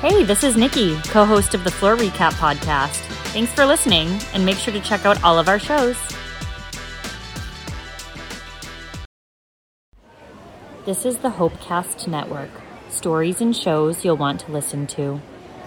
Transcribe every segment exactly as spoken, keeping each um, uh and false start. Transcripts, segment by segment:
Hey, this is Nikki, co-host of the Floor Recap podcast. Thanks for listening, and make sure to check out all of our shows. This is the Hopecast Network. Stories and shows you'll want to listen to.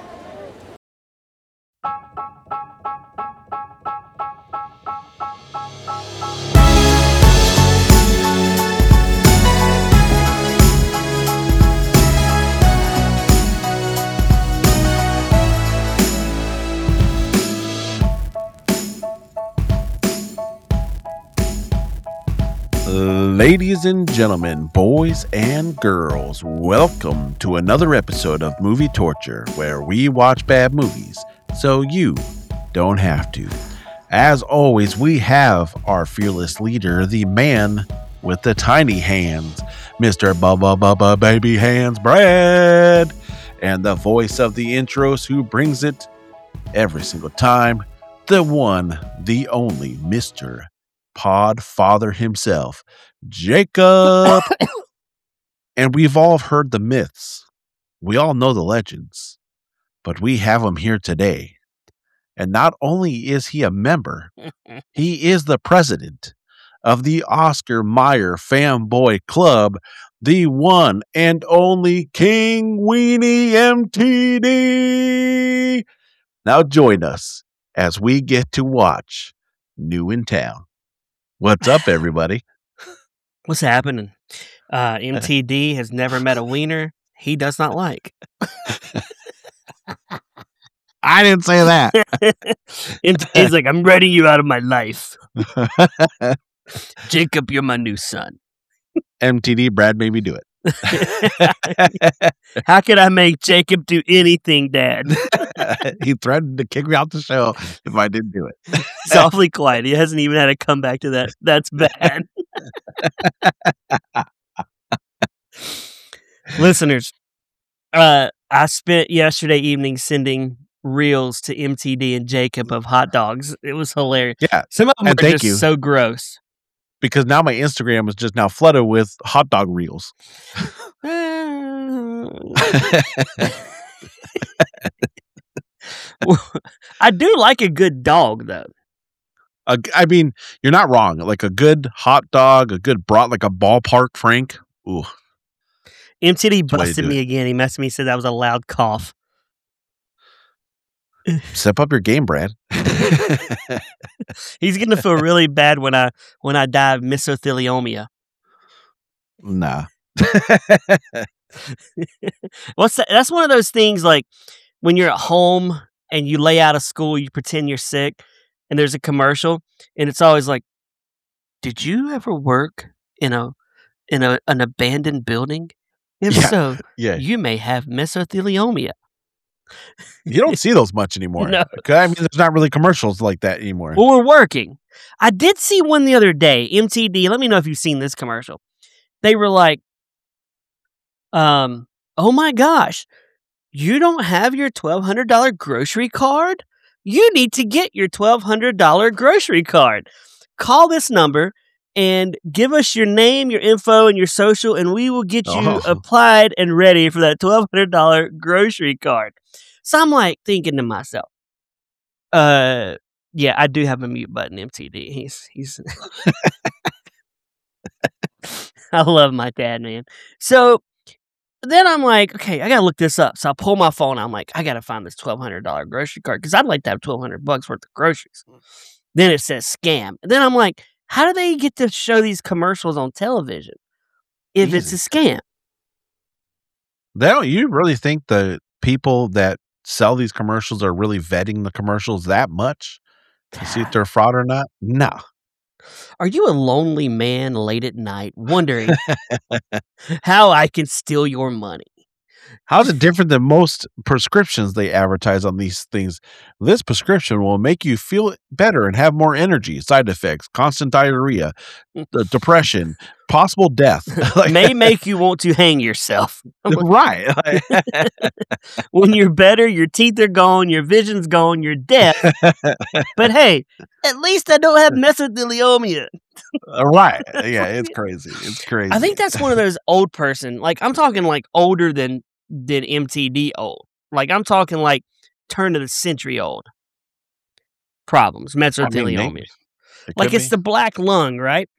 Ladies and gentlemen, boys and girls, welcome to another episode of Movie Torture, where we watch bad movies so you don't have to. As always, we have our fearless leader, the man with the tiny hands, Mister Bubba Bubba Baby Hands Brad, and the voice of the intros who brings it every single time, the one, the only Mister Podfather himself, Jacob. And we've all heard the myths. We all know the legends. But we have him here today. And not only is he a member, he is the president of the Oscar Mayer Fanboy Club, the one and only King Weenie M T D. Now join us as we get to watch New in Town. What's up, everybody? What's happening? Uh, M T D has never met a wiener he does not like. I didn't say that. He's like, I'm writing you out of my life. Jacob, you're my new son. M T D, Brad made me do it. How could I make Jacob do anything, Dad? He threatened to kick me out the show if I didn't do it. He's awfully quiet. He hasn't even had to come back to that. That's bad. Listeners, uh, I spent yesterday evening sending reels to M T D and Jacob of hot dogs. It was hilarious. Yeah. Some of them and are thank just you. so gross. Because now my Instagram is just now flooded with hot dog reels. I do like a good dog, though. Uh, I mean, you're not wrong. Like a good hot dog, a good brat, like a ballpark Frank. Ooh. M T D That's busted me again. He messed me. Said that was a loud cough. Step up your game, Brad. He's gonna feel really bad when I when I die of mesothelioma. Nah. What's that? That's one of those things like when you're at home and you lay out of school, you pretend you're sick, and there's a commercial, and it's always like, "Did you ever work in a in a an abandoned building? If Yeah. so, Yeah. you may have mesothelioma." You don't see those much anymore. No. I mean, there's not really commercials like that anymore. Well, we're working. I did see one the other day. M T D, let me know if you've seen this commercial. They were like, um, oh my gosh, you don't have your twelve hundred dollars grocery card? You need to get your twelve hundred dollars grocery card. Call this number and give us your name, your info, and your social, and we will get you Oh. applied and ready for that twelve hundred dollars grocery card. So I'm like thinking to myself, uh, yeah, I do have a mute button, M T D. He's, he's, I love my dad, man. So then I'm like, okay, I got to look this up. So I pull my phone. I'm like, I got to find this twelve hundred dollars grocery card because I'd like to have twelve hundred bucks worth of groceries. Then it says scam. And then I'm like, how do they get to show these commercials on television if it's a scam? They don't, you really think the people that sell these commercials are really vetting the commercials that much to see if they're fraud or not? No. Are you a lonely man late at night wondering how I can steal your money? How's it different than most prescriptions they advertise on these things? This prescription will make you feel better and have more energy. Side effects, constant diarrhea, the depression, possible death. Like, May make you want to hang yourself. right. When you're better, your teeth are gone, your vision's gone, you're deaf. But hey, at least I don't have mesothelioma. Right. Yeah, it's crazy. It's crazy. I think that's one of those old person, like I'm talking like older than than M T D old. Like, I'm talking like turn of the century old problems, mesothelioma. I mean, it like, it's be. the black lung, right?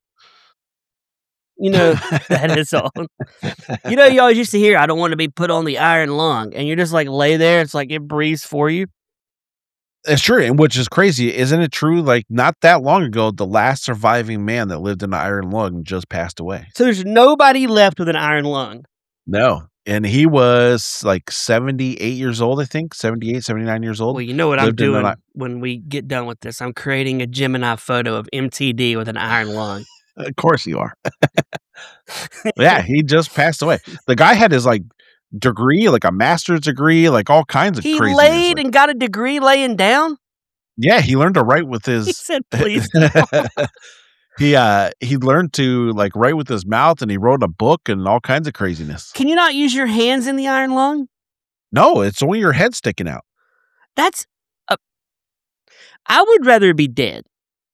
You know, that is all. You know, you always used to hear, I don't want to be put on the iron lung. And you just like lay there. It's like it breathes for you. It's true. And which is crazy. Isn't it true? Like not that long ago, the last surviving man that lived in an iron lung just passed away. So there's nobody left with an iron lung. No. And he was like seventy-eight years old, I think. seventy-eight, seventy-nine years old. Well, you know what I'm doing an... when we get done with this? I'm creating a Gemini photo of M T D with an iron lung. Of course you are. Yeah, he just passed away. The guy had his like degree, like a master's degree, like all kinds of he crazy. He laid like, and got a degree laying down? Yeah, he learned to write with his... He said, please. he uh he learned to like write with his mouth, and he wrote a book and all kinds of craziness. Can you not use your hands in the iron lung? No, it's only your head sticking out. That's... A... I would rather be dead.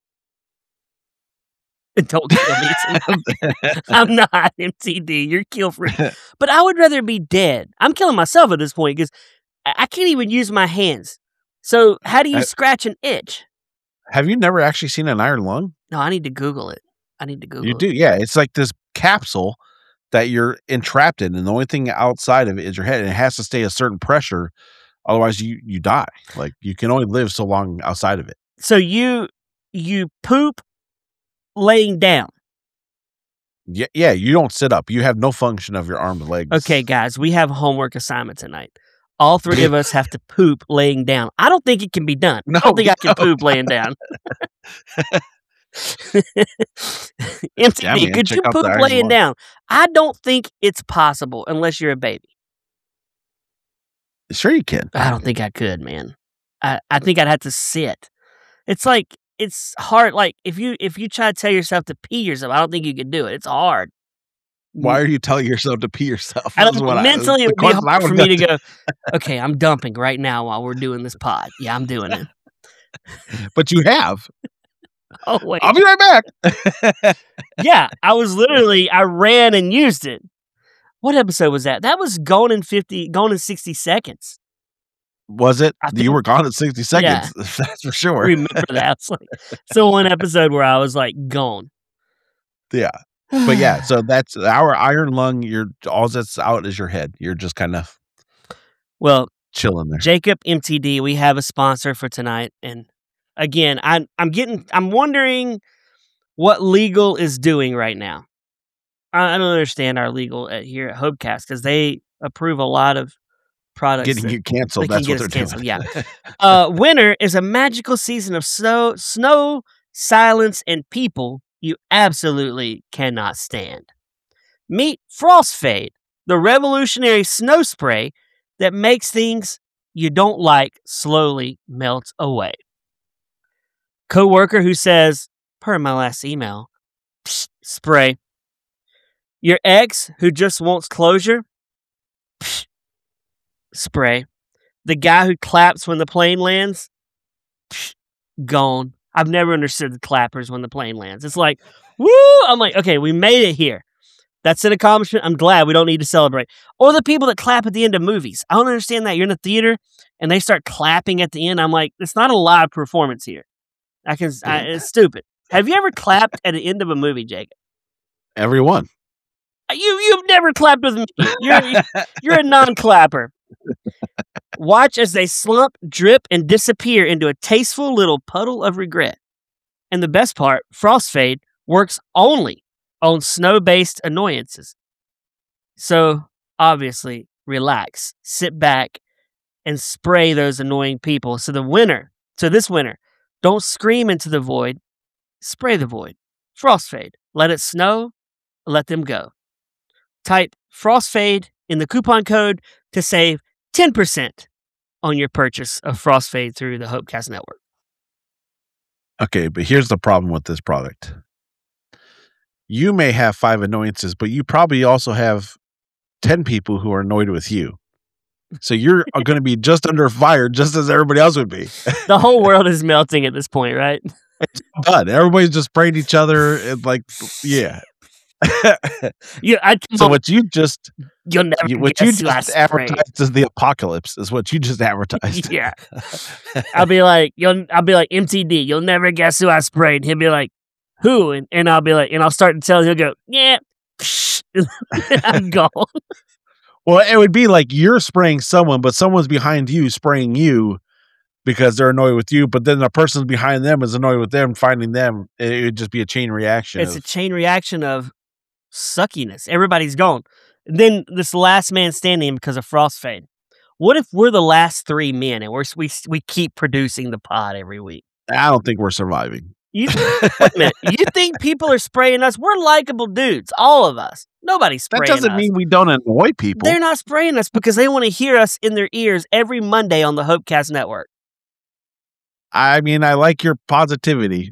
Don't kill me. I'm not M T D. You're kill free. But I would rather be dead. I'm killing myself at this point because I can't even use my hands. So how do you I, scratch an itch? Have you never actually seen an iron lung? No, I need to Google it. I need to Google it. You do, yeah. It's like this capsule that you're entrapped in, and the only thing outside of it is your head, and it has to stay a certain pressure. Otherwise, you you die. Like you can only live so long outside of it. So you you poop laying down. Yeah, yeah, you don't sit up. You have no function of your arms and legs. Okay, guys, we have a homework assignment tonight. All three of us have to poop laying down. I don't think it can be done. No, I don't think no. I can poop laying down. M T D, yeah, man, could you poop laying one. down? I don't think it's possible unless you're a baby. Sure you can. I don't think I could, man. I, I think I'd have to sit. It's like It's hard. Like if you if you try to tell yourself to pee yourself, I don't think you could do it. It's hard. Why are you telling yourself to pee yourself? I don't, mentally, I, it would be hard for me to go, okay, I'm dumping right now while we're doing this pod. Yeah, I'm doing it. But you have. Oh, wait. I'll be right back. Yeah, I was literally, I ran and used it. What episode was that? That was Gone in fifty, Gone in sixty seconds. Was it? Think, you were gone in sixty seconds. Yeah. That's for sure. I remember that. It's like, so one episode where I was like gone. Yeah. But yeah, so that's our iron lung. You're all that's out is your head. You're just kind of well chilling there. Jacob M T D, we have a sponsor for tonight, and again, I'm I'm getting I'm wondering what legal is doing right now. I, I don't understand our legal at, here at Hopecast because they approve a lot of products getting you canceled. That's what they're canceled, doing. Yeah. uh, winter is a magical season of snow, snow, silence, and people you absolutely cannot stand. Meet Frostfade, the revolutionary snow spray that makes things you don't like slowly melt away. Coworker who says, per my last email, psh, spray. Your ex who just wants closure, psh, spray. The guy who claps when the plane lands, psh, gone. I've never understood the clappers when the plane lands. It's like, woo! I'm like, okay, we made it here. That's an accomplishment. I'm glad we don't need to celebrate. Or the people that clap at the end of movies. I don't understand that. You're in the theater and they start clapping at the end. I'm like, it's not a live performance here. I can. I, it's stupid. Have you ever clapped at the end of a movie, Jacob? Everyone. You you've never clapped with me. You're you're a non-clapper. Watch as they slump, drip, and disappear into a tasteful little puddle of regret. And the best part, Frostfade works only on snow-based annoyances. So, obviously, relax, sit back, and spray those annoying people. So the winter, so this winter, don't scream into the void, spray the void. Frostfade. Let it snow, let them go. Type Frostfade in the coupon code to save ten percent on your purchase of Frostfade through the Hopecast Network. Okay, but here's the problem with this product. You may have five annoyances, but you probably also have ten people who are annoyed with you. So you're going to be just under fire, just as everybody else would be. The whole world is melting at this point, right? It's done. Everybody's just spraying each other. And like, yeah. Yeah. I so what you just You'll never You, what you guess who I just sprayed. advertised is the apocalypse, is what you just advertised. Yeah. I'll be like, you'll. I'll be like, M T D. You'll never guess who I sprayed. He'll be like, who? And, and I'll be like, and I'll start to tell. He'll go, yeah. I'm gone. Well, it would be like you're spraying someone, but someone's behind you spraying you because they're annoyed with you. But then the person behind them is annoyed with them, finding them. It would just be a chain reaction. It's of, a chain reaction of suckiness. Everybody's gone. And then this last man standing because of frost fade. What if we're the last three men and we're we we keep producing the pod every week? I don't think we're surviving. You th- wait a minute. You think people are spraying us? We're likable dudes, all of us. Nobody's spraying That doesn't us. mean we don't annoy people. They're not spraying us because they want to hear us in their ears every Monday on the Hopecast Network. I mean, I like your positivity.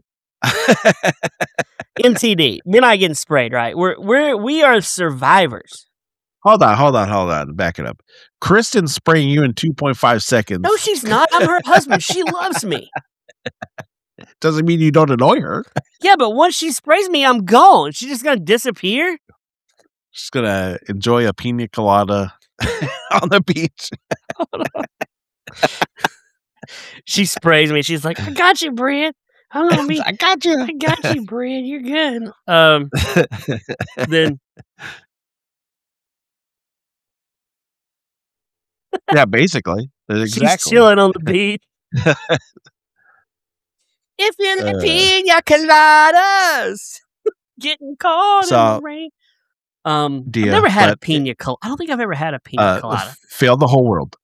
M T D. We're not getting sprayed, right? We're we're we are survivors. Hold on, hold on, hold on. Back it up. Kristen's spraying you in two point five seconds. No, she's not. I'm her husband. She loves me. Doesn't mean you don't annoy her. Yeah, but once she sprays me, I'm gone. She's just gonna disappear. She's gonna enjoy a pina colada on the beach. She sprays me. She's like, "I got you, Brent. I don't me. I got you. I got you, Brent. You're good." Um, then yeah, basically, exactly. She's chilling on the beach. If you're the Uh, pina coladas, getting caught So, in the rain. Um, I've Dia, never had a but- pina colada. I don't think I've ever had a pina Uh, colada. f- failed the whole world.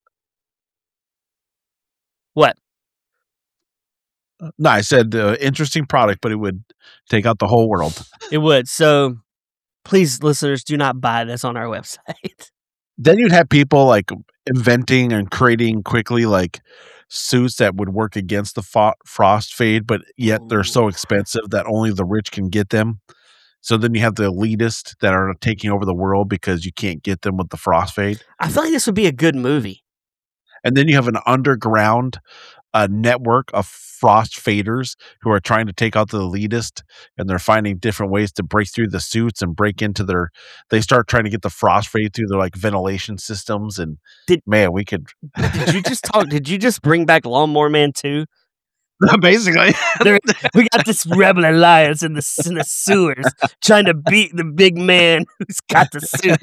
What? No, I said uh, interesting product, but it would take out the whole world. It would. So, please, listeners, do not buy this on our website. Then you'd have people like inventing and creating quickly like suits that would work against the fo- frost fade, but yet they're so expensive that only the rich can get them. So then you have the elitists that are taking over the world because you can't get them with the frost fade. I feel like this would be a good movie. And then you have an underground uh, network of frost faders who are trying to take out the elitist, and they're finding different ways to break through the suits and break into their. They start trying to get the frost fade through their like ventilation systems, and Did- man, we could Did you just talk? Did you just bring back Lawnmower Man two? basically. There- we got this rebel alliance in the in the sewers trying to beat the big man who's got the suit.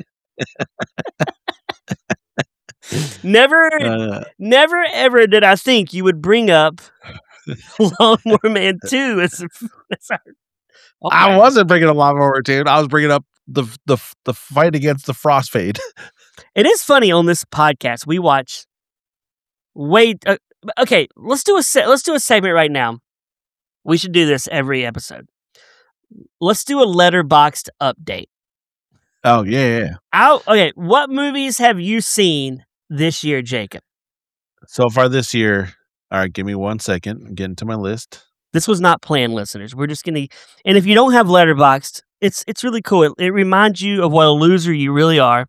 Never, Uh, never, ever did I think you would bring up Lawnmower Man two as, a, as our. Oh I my- wasn't bringing a lawnmower, dude. I was bringing up the the the fight against the frost fade. It is funny on this podcast. We watch. Wait, uh, okay. Let's do a se- let's do a segment right now. We should do this every episode. Let's do a letterboxed update. Oh yeah, yeah, yeah. Out. Okay, what movies have you seen this year, Jacob? So far this year, all right. Give me one second. I'm getting to my list. This was not planned, listeners. We're just gonna. And if you don't have letterboxed, it's it's really cool. It, it reminds you of what a loser you really are.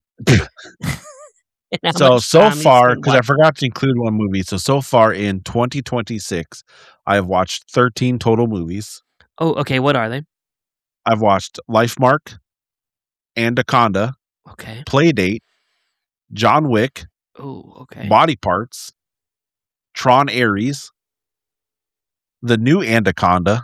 And how So much so time you far, spend because I watching. forgot to include one movie. So so far in twenty twenty-six, I have watched thirteen total movies. Oh, okay. What are they? I've watched Lifemark, Anaconda, Okay. Playdate, John Wick, Oh, okay. Body Parts, Tron Ares, the new Anaconda,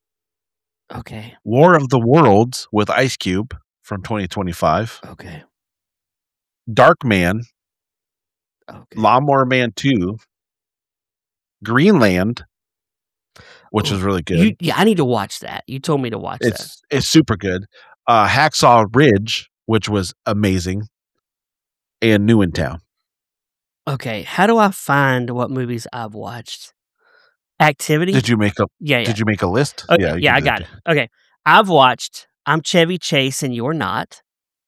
Okay. War of the Worlds with Ice Cube from twenty twenty-five, Okay. Dark Man, Okay. Lawnmower Man two, Greenland, which Ooh, is really good. You, yeah, I need to watch that. You told me to watch that. It's it's super good. Uh, Hacksaw Ridge, which was amazing, and New in Town. Okay. How do I find what movies I've watched? Activity? Did you make a yeah, yeah. Did you make a list? Okay, you yeah, I did. got it. Okay. I've watched I'm Chevy Chase and You're Not,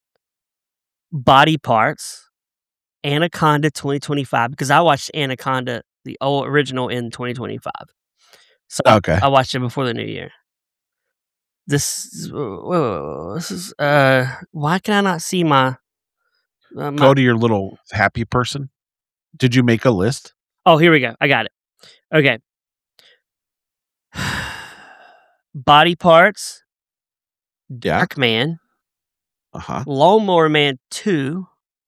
Body Parts, Anaconda twenty twenty-five, because I watched Anaconda, the old original, in twenty twenty-five. So Okay. I watched it before the new year. This, whoa, whoa, whoa, this is, uh, why can I not see my, uh, my Go to your little happy person. Did you make a list? Oh, here we go. I got it. Okay. Body Parts, Yeah. Dark Man, Uh huh. Lawnmower Man two,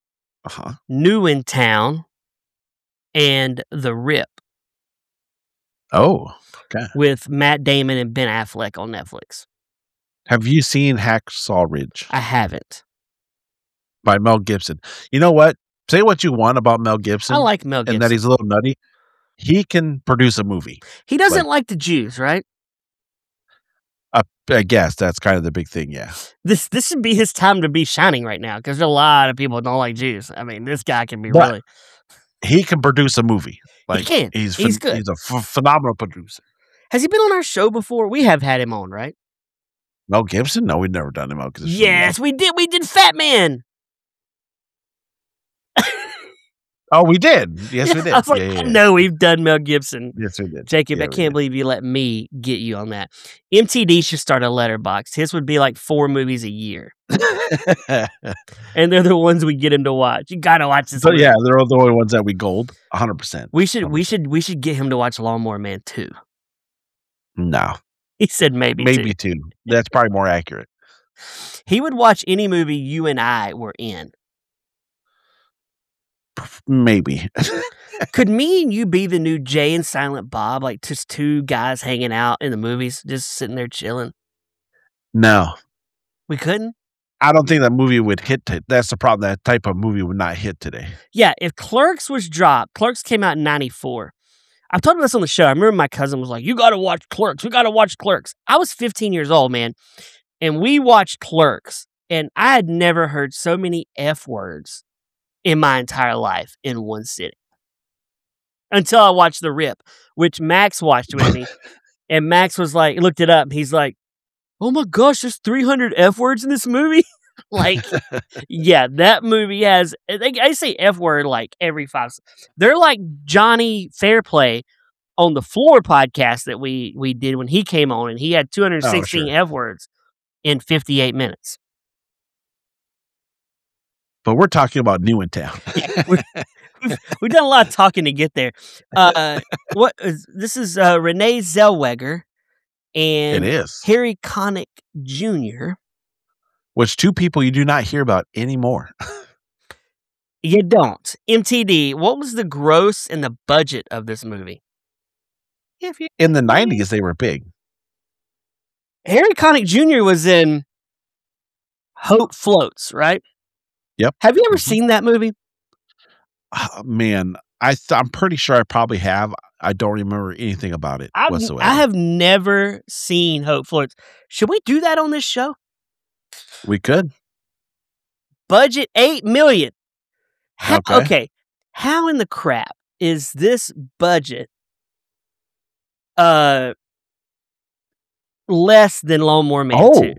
Uh-huh. New in Town, and The Rip. Oh, okay. With Matt Damon and Ben Affleck on Netflix. Have you seen Hacksaw Ridge? I haven't. By Mel Gibson. You know what? Say what you want about Mel Gibson. I like Mel Gibson. And that he's a little nutty. He can produce a movie. He doesn't like, like the Jews, right? Uh, I guess that's kind of the big thing, yeah. This this should be his time to be shining right now because a lot of people don't like Jews. I mean, this guy can be but really... He can produce a movie. Like, he can. He's, he's ph- good. He's a f- phenomenal producer. Has he been on our show before? We have had him on, right? Mel Gibson? No, we've never done him out. Yes, we did. We did Fat Man. Oh, we did. Yes, we did. I was like, yeah, yeah, yeah. no, we've done Mel Gibson. Yes, we did. Jacob, yeah, I can't did. believe you let me get you on that. M T D should start a letterbox. His would be like four movies a year. And they're the ones we get him to watch. You gotta watch this. So movie. yeah, they're the only ones that we gold. one hundred percent. We should one hundred percent. we should we should get him to watch Lawnmower Man two. No. He said maybe Maybe two. two. That's probably more accurate. He would watch any movie you and I were in. Maybe. Could me and you be the new Jay and Silent Bob, like just two guys hanging out in the movies, just sitting there chilling? No. We couldn't? I don't think that movie would hit. T- that's the problem. That type of movie would not hit today. Yeah, if Clerks was dropped, Clerks came out in ninety-four. I've talked about this on the show. I remember my cousin was like, you got to watch Clerks. We got to watch Clerks. I was fifteen years old, man. And we watched Clerks. And I had never heard so many F words in my entire life in one sitting. Until I watched The Rip, which Max watched with me. And Max was like, looked it up. He's like, oh my gosh, there's three hundred F words in this movie? Like, yeah, that movie has, they, I say F word like every five. They're like Johnny Fairplay on the Floor podcast that we, we did when he came on, and he had two hundred sixteen oh, sure. F words in fifty-eight minutes. But we're talking about New in Town. we've, we've done a lot of talking to get there. Uh, what is, this is uh, Renee Zellweger and it is. Harry Connick Junior Which two people you do not hear about anymore. You don't. M T D, what was the gross and the budget of this movie? In the nineties, they were big. Harry Connick Junior was in Hope Floats, right? Yep. Have you ever mm-hmm. seen that movie? Oh, man, I th- I'm pretty sure I probably have. I don't remember anything about it I've, whatsoever. I have never seen Hope Floats. Should we do that on this show? We could. Budget eight million. How, okay. okay. How in the crap is this budget uh less than Lawnmower Man oh. two?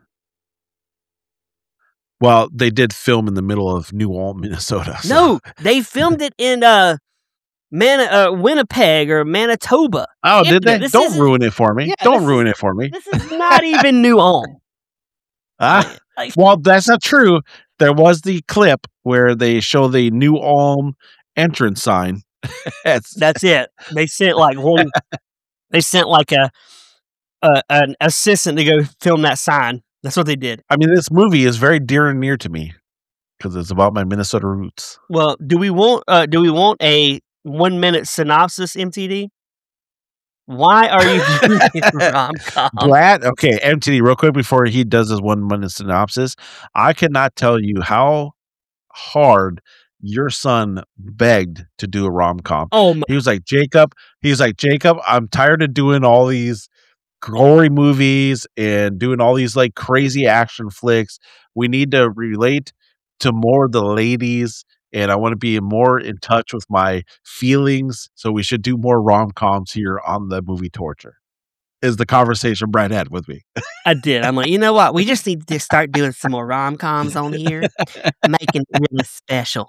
Well, they did film in the middle of New Ulm, Minnesota. So. No, they filmed it in uh, Man- uh Winnipeg or Manitoba. Oh, yeah, did they? Don't ruin it for me. Yeah, Don't ruin is, it for me. This is not even New Ulm. Ah, like, well, that's not true. There was the clip where they show the New Ulm entrance sign. that's, that's it. They sent like one. They sent like a, a an assistant to go film that sign. That's what they did. I mean, this movie is very dear and near to me because it's about my Minnesota roots. Well, do we want uh, do we want a one minute synopsis, M T D? Why are you doing rom-com? Brad, okay, M T D, real quick before he does his one minute synopsis, I cannot tell you how hard your son begged to do a rom-com. Oh, my- he was like, Jacob, he was like, Jacob, I'm tired of doing all these gory movies and doing all these like crazy action flicks. We need to relate to more of the ladies, and I want to be more in touch with my feelings. So we should do more rom-coms here on the Movie Torture. Is the conversation Brad had with me. I did. I'm like, you know what? We just need to start doing some more rom-coms on here, making it really special.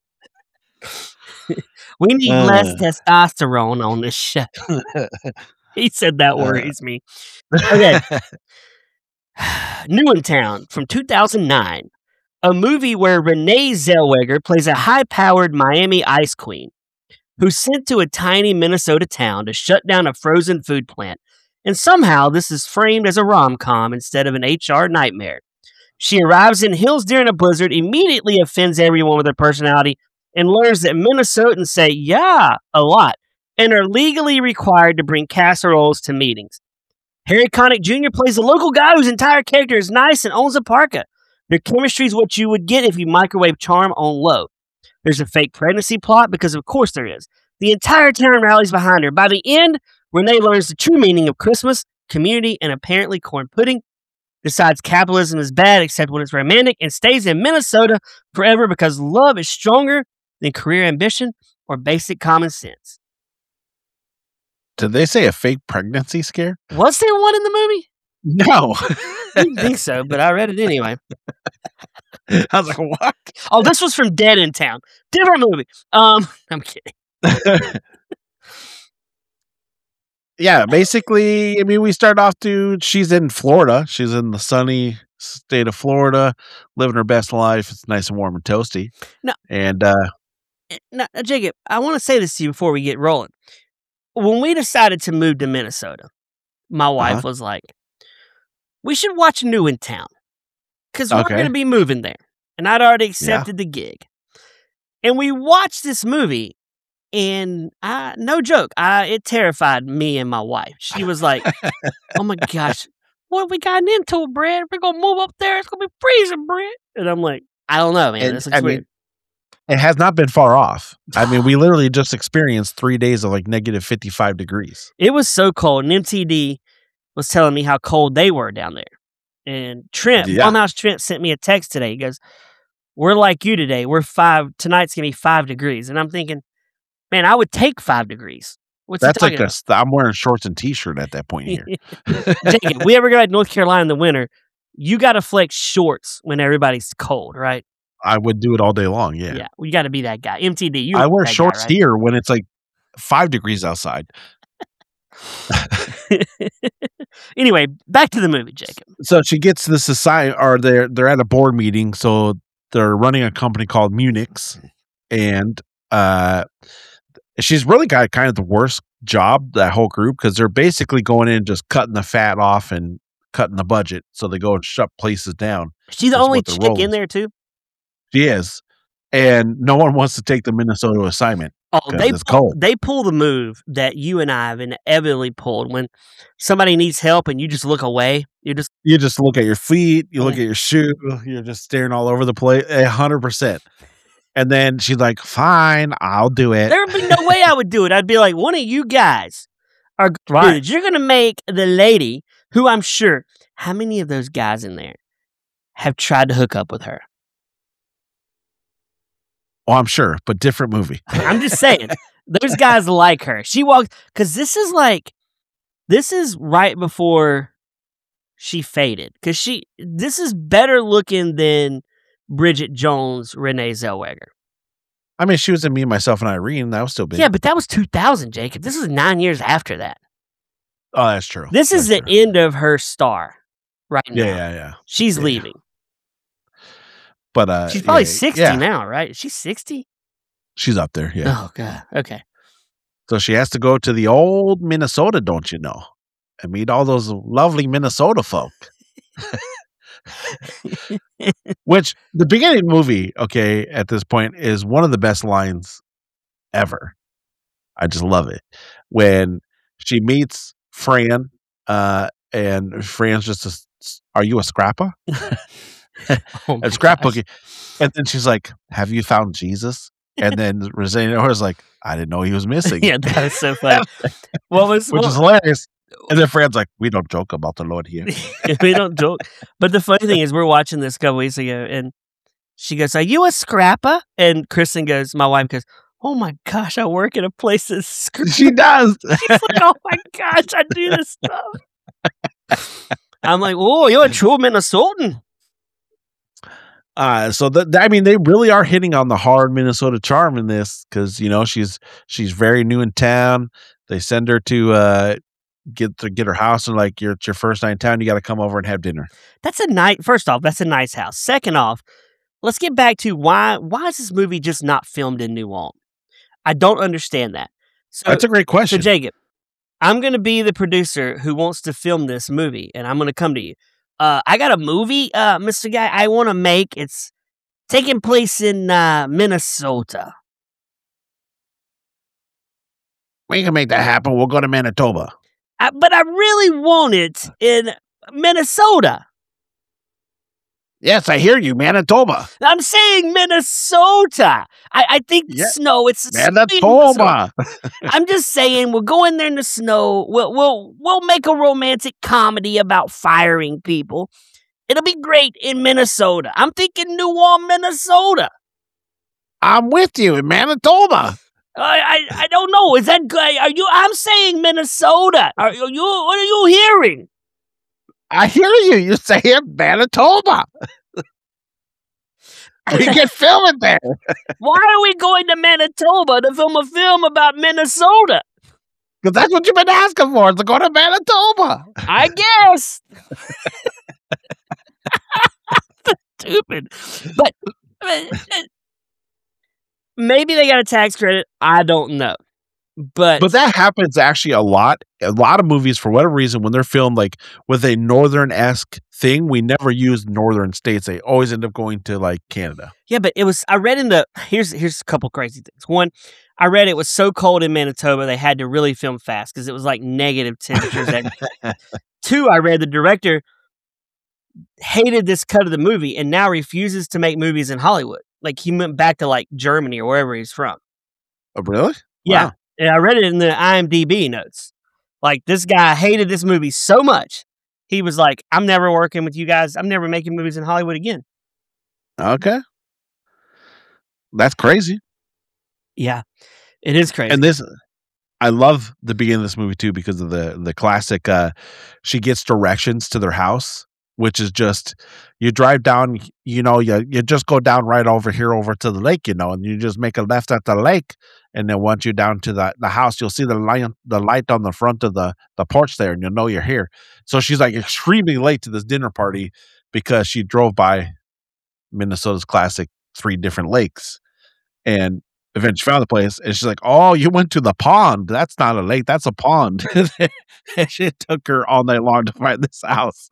We need uh. less testosterone on this show. He said that worries uh. me. Okay. New in Town from two thousand nine. A movie where Renee Zellweger plays a high-powered Miami ice queen who's sent to a tiny Minnesota town to shut down a frozen food plant. And somehow this is framed as a rom-com instead of an H R nightmare. She arrives in Hills during a blizzard, immediately offends everyone with her personality, and learns that Minnesotans say "yeah" a lot and are legally required to bring casseroles to meetings. Harry Connick Junior plays a local guy whose entire character is nice and owns a parka. Their chemistry is what you would get if you microwave charm on low. There's a fake pregnancy plot, because of course there is. The entire town rallies behind her. By the end, Renee learns the true meaning of Christmas, community, and apparently corn pudding. Decides capitalism is bad except when it's romantic, and stays in Minnesota forever because love is stronger than career ambition or basic common sense. Did they say a fake pregnancy scare? Was there one in the movie? No. I didn't think so, but I read it anyway. I was like, what? Oh, this was from Dead in Town. Different movie. Um, I'm kidding. Yeah, basically, I mean, we start off to, she's in Florida. She's in the sunny state of Florida, living her best life. It's nice and warm and toasty. No. And, uh, Now, Jacob, I want to say this to you before we get rolling. When we decided to move to Minnesota, my wife Uh-huh. was like, we should watch New in Town because we're Okay. going to be moving there. And I'd already accepted the gig. And we watched this movie, and I, no joke, I it terrified me and my wife. She was like, oh my gosh, what have we gotten into, Brad? We're going to move up there. It's going to be freezing, Brad. And I'm like, I don't know, man. And, This looks I mean, weird. it has not been far off. I mean, we literally just experienced three days of like negative fifty-five degrees. It was so cold, and M T D was telling me how cold they were down there. And Trent, Yeah. Blumhouse Trent, sent me a text today. He goes, we're like you today. We're five, tonight's going to be five degrees. And I'm thinking, man, I would take five degrees. What's he That's like talking a, st- I'm wearing shorts and t-shirt at that point here. about? Jacob, we ever go to North Carolina in the winter, you got to flex shorts when everybody's cold, right? I would do it all day long. Yeah. Yeah, we got to be that guy. M T D, you I know wear that guy, shorts right? here when it's like five degrees outside. Anyway, back to the movie, Jacob. So she gets this assign, or they're they're at a board meeting. So they're running a company called Munix, and uh, she's really got kind of the worst job, that whole group, because they're basically going in and just cutting the fat off and cutting the budget. So they go and shut places down. She's the That's only what the chick role in is. there, too. She is, and no one wants to take the Minnesota assignment. Oh, 'Cause they it's pull, cold. they pull the move that you and I have inevitably pulled when somebody needs help and you just look away. You just You just look at your feet, you look Yeah. at your shoe, you're just staring all over the place, a hundred percent. And then she's like, "Fine, I'll do it." there would be no way I would do it. I'd be like, one of you guys are Right. dudes. You're gonna make the lady who I'm sure. How many of those guys in there have tried to hook up with her? Oh, I'm sure, but different movie. I'm just saying, those guys like her. She walks because this is like, this is right before she faded. Because she, this is better looking than Bridget Jones, Renee Zellweger. I mean, she was in Me, Myself, and Irene. That was still big. Yeah, but that was two thousand, Jacob. This is nine years after that. Oh, that's true. This is the That's true. end of her star right now. Yeah, yeah, yeah. She's Yeah. leaving. But uh, She's probably yeah, sixty yeah, now, right? Is she sixty? she's up there. Yeah. Oh, God. Okay. So she has to go to the old Minnesota, don't you know, and meet all those lovely Minnesota folk. Which the beginning of the movie, okay, at this point is one of the best lines ever. I just love it when she meets Fran, uh, and Fran's just, a, "Are you a scrapper?" Oh my And scrapbooking, gosh. and then she's like, "Have you found Jesus?" And then Rosanna was like, "I didn't know he was missing." Yeah, that is so funny. What was Which what, is hilarious. And then Fran's like, "We don't joke about the Lord here." we don't joke. But the funny thing is, we're watching this a couple weeks ago, and she goes, "Are you a scrapper?" And Kristen goes, my wife goes, "Oh my gosh, I work at a place that's scrapper." She does. She's like, "Oh my gosh, I do this stuff." I'm like, "Oh, you're a true Minnesotan." Uh, so that I mean, they really are hitting on the hard Minnesota charm in this, because you know she's she's very new in town. They send her to uh, get to get her house, and like, "You're it's your first night in town. You got to come over and have dinner." That's a nice. First off, that's a nice house. Second off, let's get back to why. Why is this movie just not filmed in New Ulm? I don't understand that. So, That's a great so question. Jacob, I'm going to be the producer who wants to film this movie, and I'm going to come to you. uh, I got a movie, uh, Mister Guy, I want to make. It's taking place in uh, Minnesota. We can make that happen. We'll go to Manitoba. I, but I really want it in Minnesota. Yes, I hear you, Manitoba. I'm saying Minnesota. I, I think Yeah. snow. It's Manitoba. I'm just saying we'll go in there in the snow. We'll we'll we'll make a romantic comedy about firing people. It'll be great in Minnesota. I'm thinking New Ulm, Minnesota. I'm with you in Manitoba. I, I I don't know. Is that good? Are you? I'm saying Minnesota. Are you? What are you hearing? I hear you. You're saying Manitoba. We can film it there. Why are we going to Manitoba to film a film about Minnesota? Because that's what you've been asking for, to go to Manitoba. I guess. Stupid. But uh, maybe they got a tax credit. I don't know. But But that happens actually a lot. A lot of movies, for whatever reason, when they're filmed like with a northern-esque thing, we never use northern states. They always end up going to like Canada. yeah, but it was. I read in the here's here's a couple crazy things. One, I read it was so cold in Manitoba they had to really film fast because it was like negative temperatures. Every Two, I read the director hated this cut of the movie and now refuses to make movies in Hollywood. Like he went back to like Germany or wherever he's from. Oh, really? Yeah. Wow. And I read it in the I M D B notes. Like, this guy hated this movie so much, he was like, I'm never working with you guys. I'm never making movies in Hollywood again. Okay. That's crazy. Yeah, it is crazy. And this, I love the beginning of this movie, too, because of the, the classic, uh, she gets directions to their house, which is just, you drive down, you know, you, you just go down right over here over to the lake, you know, and you just make a left at the lake. And then once you're down to the, the house, you'll see the light, the light on the front of the, the porch there, and you'll know you're here. So she's like extremely late to this dinner party because she drove by Minnesota's classic three different lakes and eventually found the place. And she's like, oh, you went to the pond. That's not a lake. That's a pond. And she took her all night long to find this house.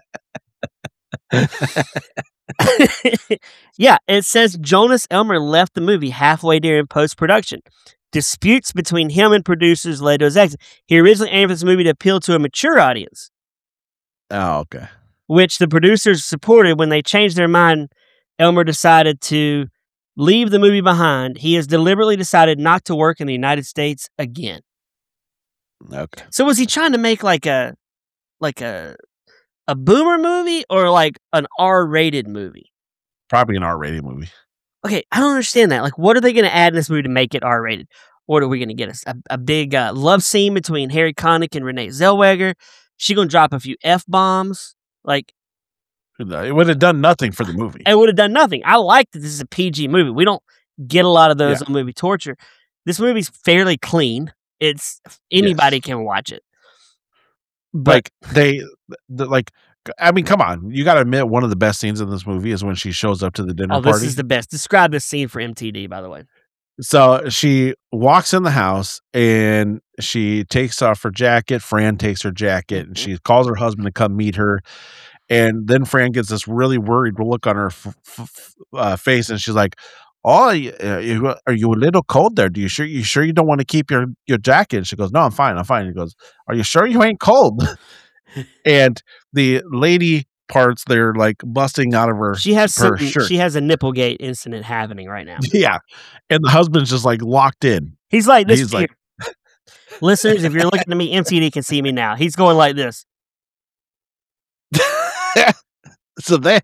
Yeah, it says Jonas Elmer left the movie halfway during post-production. Disputes between him and producers led to his exit. He originally aimed for this movie to appeal to a mature audience, Oh, okay. which the producers supported. When they changed their mind, Elmer decided to leave the movie behind. He has deliberately decided not to work in the United States again. Okay. So was he trying to make like a like a a boomer movie or like an R-rated movie? Probably an R-rated movie. Okay, I don't understand that. Like, what are they going to add in this movie to make it R-rated? What are we going to get? A, a big uh, love scene between Harry Connick and Renee Zellweger? She going to drop a few F-bombs? Like, It would have done nothing for the movie. it would have done nothing. I like that this is a P G movie. We don't get a lot of those Yeah. on Movie Torture. This movie's fairly clean. It's anybody Yes. can watch it. But Like they, the, like, I mean, come on, you got to admit one of the best scenes in this movie is when she shows up to the dinner oh, this party. is the best. Describe this scene for M T D, by the way. So she walks in the house and she takes off her jacket. Fran takes her jacket and she calls her husband to come meet her. And then Fran gets this really worried look on her f- f- uh, face, and she's like, "Oh, you, uh, you, are you a little cold there? Do you sure you sure you don't want to keep your your jacket?" And she goes, "No, I'm fine. I'm fine." He goes, "Are you sure you ain't cold?" And the lady parts, they're like busting out of her. She has her some, shirt. she has a Nipplegate incident happening right now. Yeah, and the husband's just like locked in. He's like this. He's like- here. Listeners, if you're looking at me, M T D can see me now. He's going like this. So then,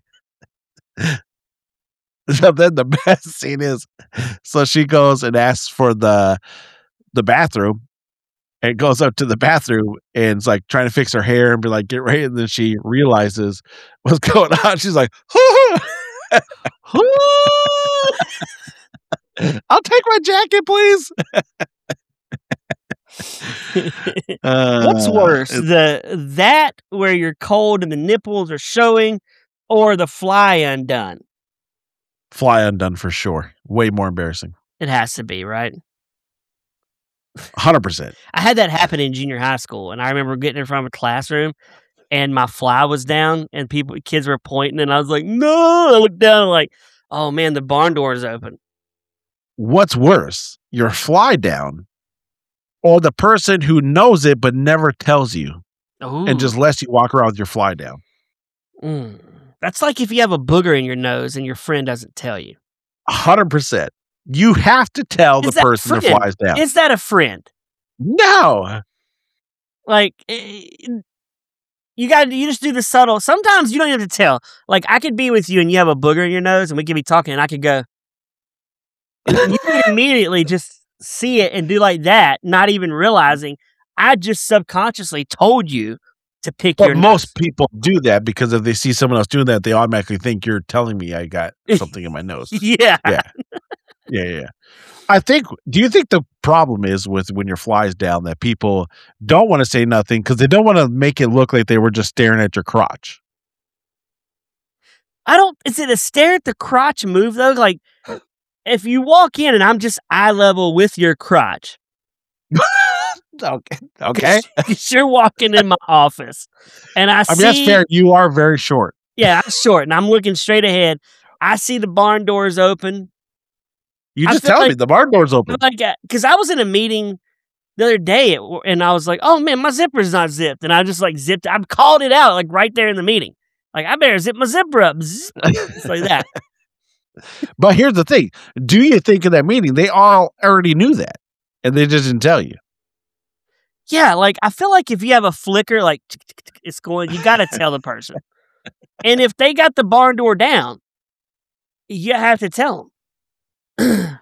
so then the best scene is, so she goes and asks for the the bathroom, and goes up to the bathroom and is like trying to fix her hair and be like, get ready. And then she realizes what's going on. She's like, I'll take my jacket, please. Uh, What's worse, it- the that where you're cold and the nipples are showing, or the fly undone? Fly undone for sure. Way more embarrassing. It has to be, right? one hundred percent. I had that happen in junior high school, and I remember getting in front of a classroom, and my fly was down, and people, kids were pointing, and I was like, no. I looked down, and like, oh man, the barn door is open. What's worse, your fly down, or the person who knows it but never tells you, Ooh. and just lets you walk around with your fly down? Mm. That's like if you have a booger in your nose and your friend doesn't tell you. A hundred percent. You have to tell Is the that a person the friend? flies down. Is that a friend? No. Like, eh, you got you just do the subtle. Sometimes you don't even have to tell. Like, I could be with you and you have a booger in your nose and we could be talking and I could go, and you could immediately just see it and do like that, not even realizing I just subconsciously told you to pick But your most nose. people do that because if they see someone else doing that, they automatically think you're telling me I got something in my nose. Yeah. Yeah. Yeah, yeah. I think, do you think the problem is with when your fly's down that people don't want to say nothing because they don't want to make it look like they were just staring at your crotch? I don't, is it a stare at the crotch move though? Like, if you walk in and I'm just eye level with your crotch. Okay. Okay. Because you're walking in my office and I, I see. mean, that's fair. You are very short. Yeah, I'm short and I'm looking straight ahead. I see the barn doors open. You I just feel tell like- me the barn door's open. Like, because I was in a meeting the other day at, wo- and I was like, oh man, my zipper's not zipped. And I just like zipped, I called it out like right there in the meeting. Like, I better zip my zipper up. Zzz. It's like that. But here's the thing. Do you think in that meeting, they all already knew that and they just didn't tell you? Yeah, like I feel like if you have a flicker, like tick, tick, tick, it's going, you got to tell the person. And if they got the barn door down, you have to tell them.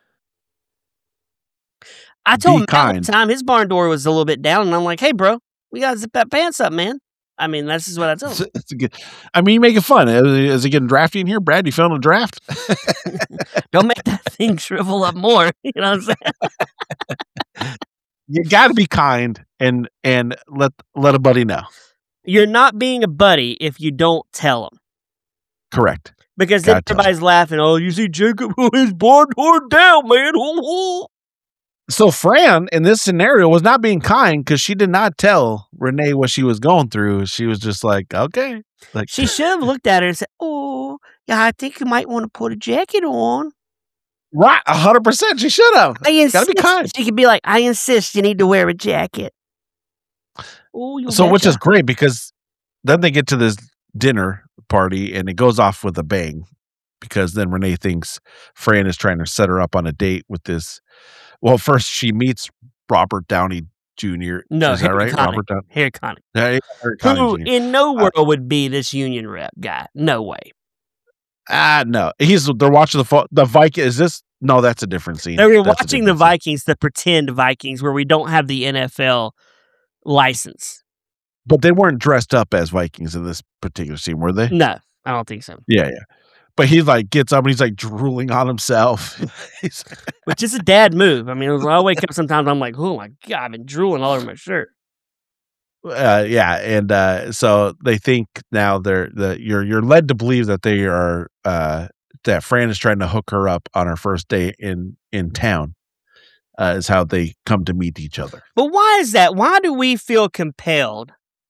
I told Be him that one kind. time his barn door was a little bit down, and I'm like, "Hey, bro, we gotta zip that pants up, man." I mean, this is what I tell It's, him. it's a good, I mean, you make it fun. Is, is it getting drafty in here? Brad, you feeling a draft? Don't make that thing shrivel up more. You know what I'm saying? You got to be kind and and let let a buddy know. You're not being a buddy if you don't tell them. Correct. Because then Gotta tell 'em. everybody's laughing. Oh, you see Jacob with his barn door down, man. Ooh, ooh. So Fran in this scenario was not being kind because she did not tell Renee what she was going through. She was just like, okay. Like She should have looked at her and said, "Oh, yeah, I think you might want to put a jacket on." right, a hundred percent. She should have. I insist. Gotta be kind. She could be like, "I insist. You need to wear a jacket." Oh, you So which betcha. is great because then they get to this dinner party and it goes off with a bang because then Renee thinks Fran is trying to set her up on a date with this. Well, first she meets Robert Downey Junior No, is that Harry right? Connick. Robert Downey. Harry Connick, Yeah, yeah, Harry Connick who Junior in no Uh, world would be this union rep guy. No way. Ah, no. He's they're watching the fo- the Viking. Is this? No, that's a different scene. They were That's a watching the different scene. Vikings, the pretend Vikings, where we don't have the N F L license. But they weren't dressed up as Vikings in this particular scene, were they? No, I don't think so. Yeah, yeah. But he like gets up and he's like drooling on himself. He's, Which is a dad move. I mean, when I wake up sometimes, I'm like, oh my God, I've been drooling all over my shirt. uh, yeah, and uh, so they think now they're the you're you're led to believe that they are uh, that Fran is trying to hook her up on her first day in in town. Uh, is how they come to meet each other. But why is that? Why do we feel compelled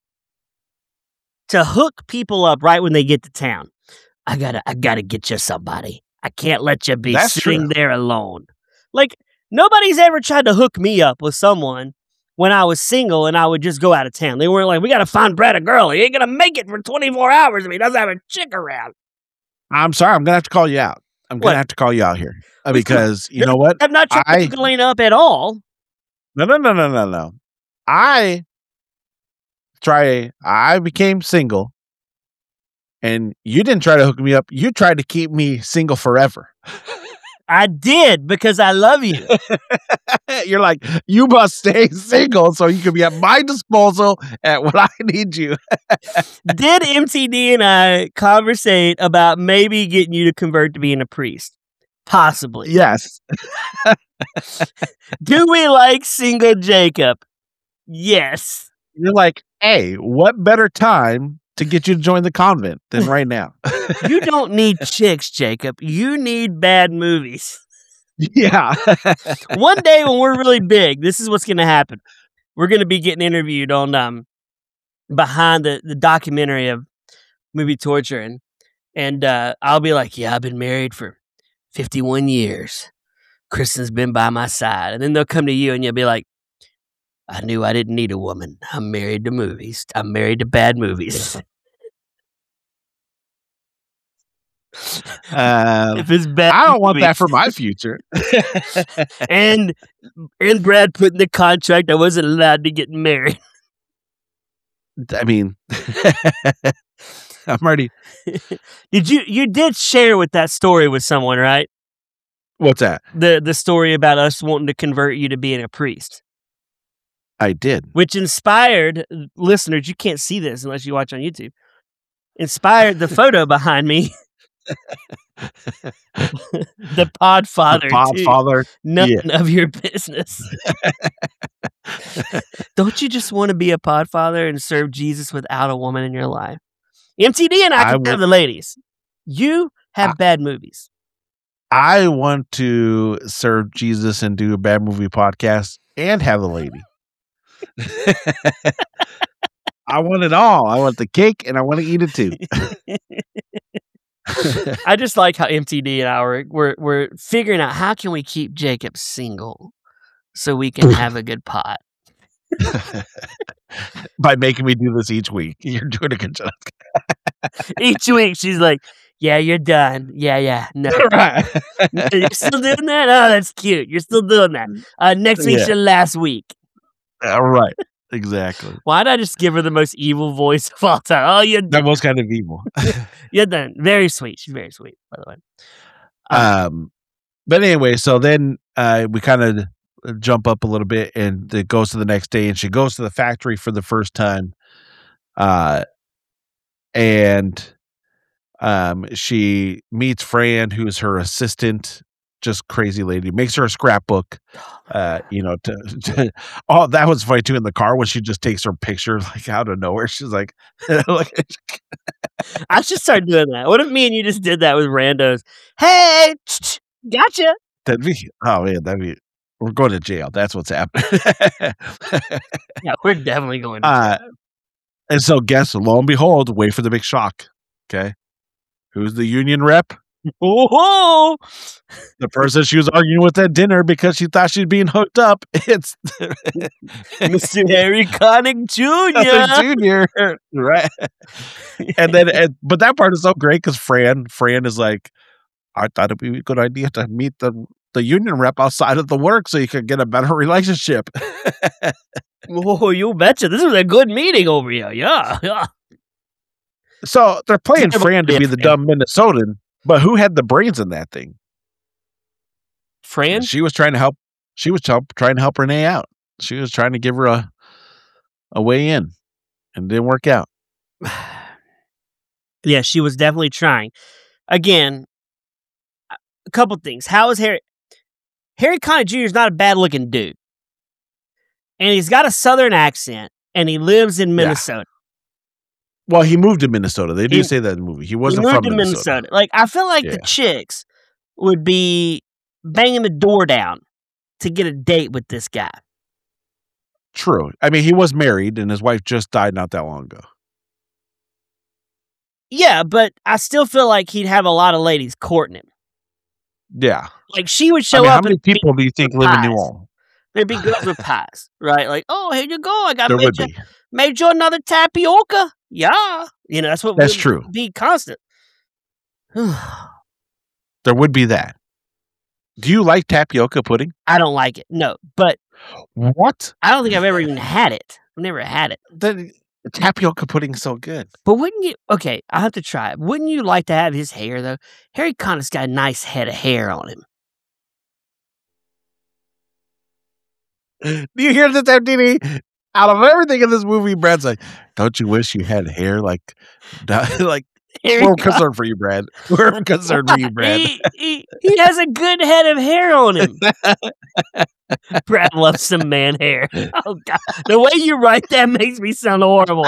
to hook people up right when they get to town? I gotta, I gotta get you somebody. I can't let you be That's sitting true. there alone. Like, nobody's ever tried to hook me up with someone when I was single and I would just go out of town. They weren't like, we gotta find Brad a girl. He ain't gonna make it for twenty-four hours if he doesn't have a chick around. I'm sorry, I'm gonna have to call you out. I'm What? gonna have to call you out here uh, What's the- because you know what? I'm not trying I- to hook Elaine up at all. No, no, no, no, no, no. I try. I became single, and you didn't try to hook me up. You tried to keep me single forever. I did because I love you. You're like, you must stay single so you can be at my disposal at when I need you. Did M T D and I conversate about maybe getting you to convert to being a priest? Possibly. Yes. Do we like single Jacob? Yes. You're like, hey, what better time to get you to join the convent than right now? You don't need chicks, Jacob. You need bad movies. Yeah. One day when we're really big, this is what's going to happen. We're going to be getting interviewed on um behind the, the documentary of movie torture, and and uh, I'll be like, yeah, I've been married for fifty-one years. Kristen's been by my side. And then they'll come to you and you'll be like, I knew I didn't need a woman. I'm married to movies. I'm married to bad movies. Um, if it's bad I don't want movies. that for my future. and and Brad put in the contract I wasn't allowed to get married. I mean, I'm already. Did you you did share with that story with someone, right? What's that? The the story about us wanting to convert you to being a priest. I did. Which inspired listeners, you can't see this unless you watch on YouTube. Inspired the photo behind me. The Podfather. The Podfather. None yeah. of your business. Don't you just want to be a Podfather and serve Jesus without a woman in your life? M T D and I can I would, have the ladies. You have I, bad movies. I want to serve Jesus and do a bad movie podcast and have the lady. I want it all. I want the cake and I want to eat it too. I just like how M T D and I were we're, we're figuring out how can we keep Jacob single so we can have a good pot. By making me do this each week. You're doing a good job. Each week she's like, yeah, you're done. Yeah, yeah. No. Right. You're still doing that? Oh, that's cute. You're still doing that. Uh, next week's yeah. your last week. All uh, right. Exactly. Why'd I just give her the most evil voice of all time? Oh, you're done. That most kind of evil. You're done. Very sweet. She's very sweet, by the way. Um, um but anyway, so then uh, we kind of jump up a little bit, and it goes to the next day, and she goes to the factory for the first time. Uh, and um, she meets Fran, who's her assistant. Just crazy lady, makes her a scrapbook. Uh, you know, to, to oh, that was funny too in the car when she just takes her picture like out of nowhere. She's like, I should start doing that. What if me and you just did that with randos? Hey, gotcha. That'd be oh man, that'd be we're going to jail. That's what's happening. Yeah, we're definitely going to uh, jail. And so, guess lo and behold, wait for the big shock. Okay, who's the union rep? Oh, the person she was arguing with at dinner because she thought she'd being hooked up. It's Mister Harry Connick Junior Junior Right. And then, and, but that part is so great because Fran, Fran is like, I thought it'd be a good idea to meet the, the union rep outside of the work so you could get a better relationship. Oh, you betcha. This was a good meeting over here. Yeah. Yeah. So they're playing Fran to be the dumb Minnesotan. But who had the brains in that thing? Fran? And she was trying to help. She was help, trying to help Renee out. She was trying to give her a a way in, and it didn't work out. Yeah, she was definitely trying. Again, a couple things. How is Harry? Harry Connick Junior is not a bad looking dude, and he's got a Southern accent, and he lives in Minnesota. Yeah. Well, he moved to Minnesota. They do he, say that in the movie. He wasn't he moved from to Minnesota. Minnesota. Like, I feel like yeah. the chicks would be banging the door down to get a date with this guy. True. I mean, he was married, and his wife just died not that long ago. Yeah, but I still feel like he'd have a lot of ladies courting him. Yeah. Like, she would show I mean, up. How many people do you think live in New Orleans? There'd be girls with pies, right? Like, oh, here you go. I got there made, would you, be. made you another tapioca. Yeah. You know, that's what that's would true. Be constant. There would be that. Do you like tapioca pudding? I don't like it. No, but what? I don't think I've ever even had it. I've never had it. The tapioca pudding's so good. But wouldn't you? Okay, I have to try it. Wouldn't you like to have his hair though? Harry Connick's got a nice head of hair on him. Do you hear this, M T V? Out of everything in this movie, Brad's like, "Don't you wish you had hair like, like?" Harry We're Con- concerned for you, Brad. We're concerned for you, Brad. He, he, he has a good head of hair on him. Brad loves some man hair. Oh God, the way you write that makes me sound horrible.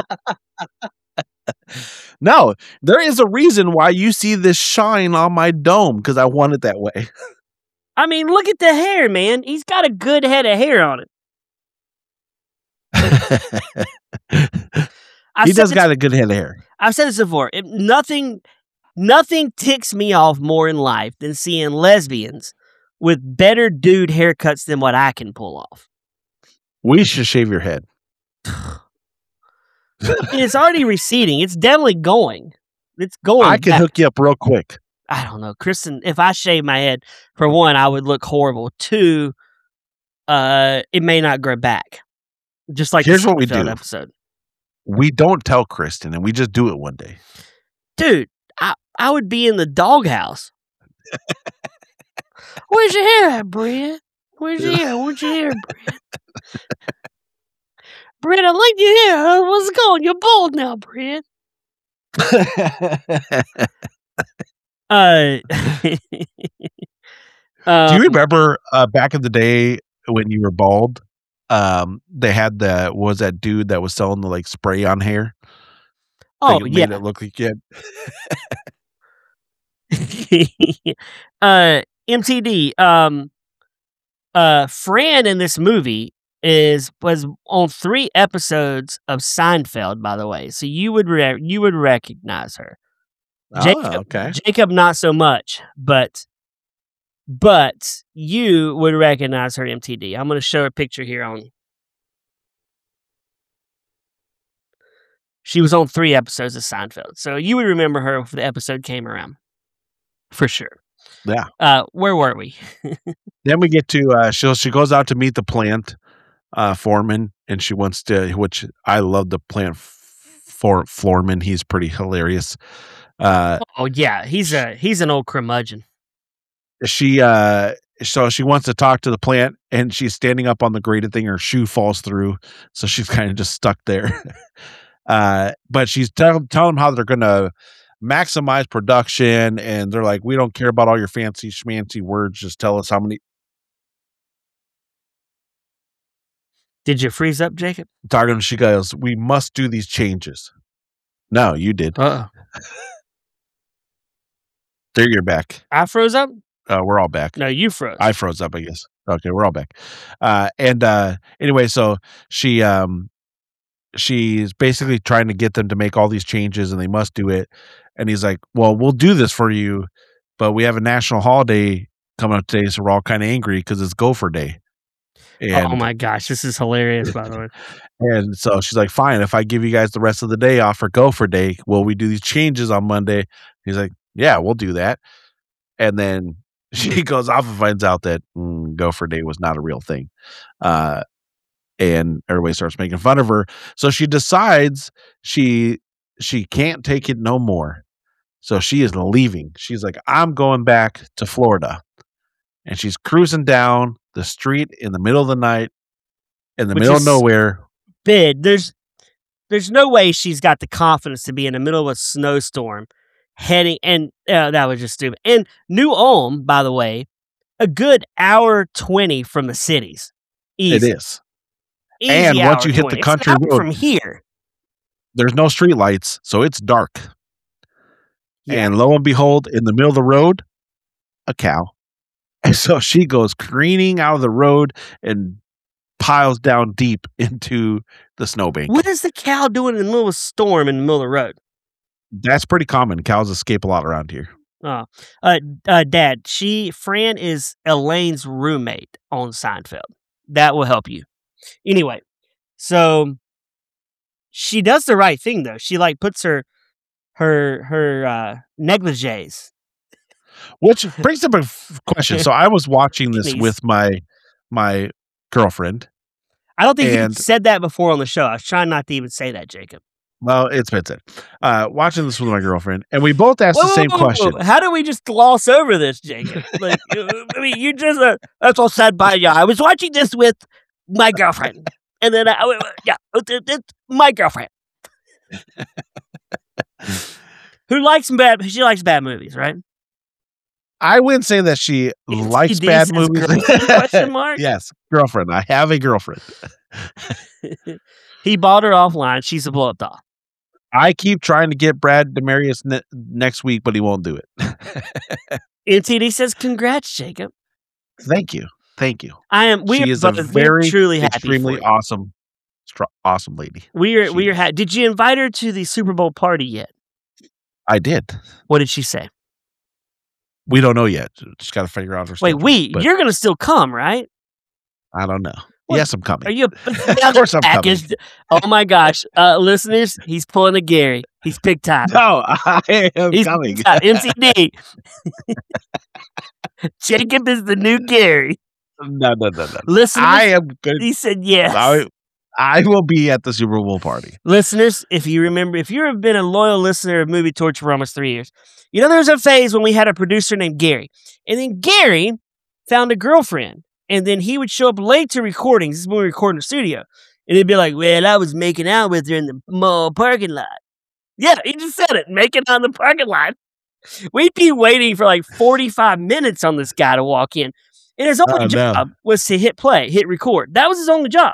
No, there is a reason why you see this shine on my dome because I want it that way. I mean, look at the hair, man. He's got a good head of hair on it. I've he said does this- got a good head of hair. I've said this before. It, nothing, nothing ticks me off more in life than seeing lesbians with better dude haircuts than what I can pull off. We should shave your head. And it's already receding. It's definitely going. It's going. I can back. hook you up real quick. I don't know, Kristen. If I shave my head, for one, I would look horrible. Two, uh, it may not grow back. Just like Here's the what we Seinfeld do. episode, We don't tell Kristen, and we just do it one day. dude. I I would be in the doghouse. Where's your hair at, Brent? Where's your hair? Where's your hair, Brent? Brent, I like your hair. What's it going? You're bald now, Brent. Uh, um, Do you remember uh, back in the day when you were bald? Um, they had the what was that dude that was selling the like spray on hair? Oh Like, it yeah. made it look like you had uh, M T D. Um, uh, Fran in this movie is was on three episodes of Seinfeld. By the way, so you would re- you would recognize her. Jacob, Oh, okay. Jacob, not so much, but but you would recognize her. M T D. I'm going to show a picture here on. She was on three episodes of Seinfeld, so you would remember her if the episode came around, for sure. Yeah. Uh, where were we? Then we get to uh, she she goes out to meet the plant uh, foreman, and she wants to. Which I love the plant for foreman. He's pretty hilarious. Uh, Oh yeah, he's a he's an old curmudgeon. she uh, so she wants to talk to the plant, and she's standing up on the grated thing. Her shoe falls through, so she's kind of just stuck there. uh, but she's tell, telling them how they're going to maximize production, and they're like, "We don't care about all your fancy schmancy words. Just tell us how many." Did you freeze up, Jacob? Talking, she goes, "We must do these changes." No, you did. Uh oh. There, you're back. I froze up? Uh, we're all back. No, you froze. I froze up, I guess. Okay, we're all back. Uh, and uh, anyway, so she um, she's basically trying to get them to make all these changes, and they must do it. And he's like, "Well, we'll do this for you, but we have a national holiday coming up today, so we're all kind of angry because it's Gopher Day." And, oh my gosh, this is hilarious, by the way. And so she's like, "Fine, if I give you guys the rest of the day off for Gopher Day, will we do these changes on Monday?" He's like, "Yeah, we'll do that." And then she goes off and finds out that mm, Gopher Day was not a real thing. Uh, and everybody starts making fun of her. So she decides she she can't take it no more. So she is leaving. She's like, "I'm going back to Florida." And she's cruising down the street in the middle of the night, in the Which middle is- of nowhere. Bid, there's there's no way she's got the confidence to be in the middle of a snowstorm heading and uh, that was just stupid. And New Ulm, by the way, a good hour twenty from the cities. Easy. It is. Easy And once hour you hit the twenty. It's country an hour road- from here. There's no street lights, so it's dark. Yeah. And lo and behold, in the middle of the road, a cow. And so she goes careening out of the road and piles down deep into the snowbank. What is the cow doing in the middle of a storm in the middle of the road? That's pretty common. Cows escape a lot around here. Oh, uh, uh, Dad, she Fran is Elaine's roommate on Seinfeld. That will help you. Anyway, so she does the right thing though. She like puts her her her uh, negligees. Which brings up a f- question. So I was watching this Please. with my my girlfriend. I don't think And- you said that before on the show. I was trying not to even say that, Jacob. Well, it's been said. Uh, watching this with my girlfriend, and we both asked Whoa, the same whoa, whoa, whoa. question. How do we just gloss over this, Jacob? Like, you- I mean, you just uh, that's all said by you. I was watching this with my girlfriend, and then I, I- yeah, it- it- it's my girlfriend who likes bad. She likes bad movies, right? I wouldn't say that she It's- likes it bad is movies. girlfriend, question mark? Yes, girlfriend. I have a girlfriend. He bought her offline. She's a blow up doll. I keep trying to get Brad Demarius ne- next week, but he won't do it. N T D says, "Congrats, Jacob. Thank you. Thank you. I am. We she are is a both- we're very truly happy extremely for you. awesome Str- awesome lady. We are, She we are. is. Ha- did you invite her to the Super Bowl party yet? I did. What did she say? We don't know yet. Just got to figure out her Wait, schedule, we? but You're going to still come, right? I don't know. What? Yes, I'm coming. Are you? Of course I'm coming. Packaged? Oh my gosh, uh, listeners, he's pulling a Gary. He's big time. No, I am He's coming. big time. M C D. Jacob is the new Gary. No, no, no, no. Listeners, I am good. he said yes. I, I will be at the Super Bowl party. Listeners, if you remember, if you've been a loyal listener of Movie Torture for almost three years, you know there was a phase when we had a producer named Gary. And then Gary found a girlfriend. And then he would show up late to recordings. This is when we record in the studio. And he'd be like, well, I was making out with her in the mall parking lot. Yeah, he just said it, making out in the parking lot. We'd be waiting for like forty-five minutes on this guy to walk in. And his only Oh, no. job was to hit play, hit record. That was his only job.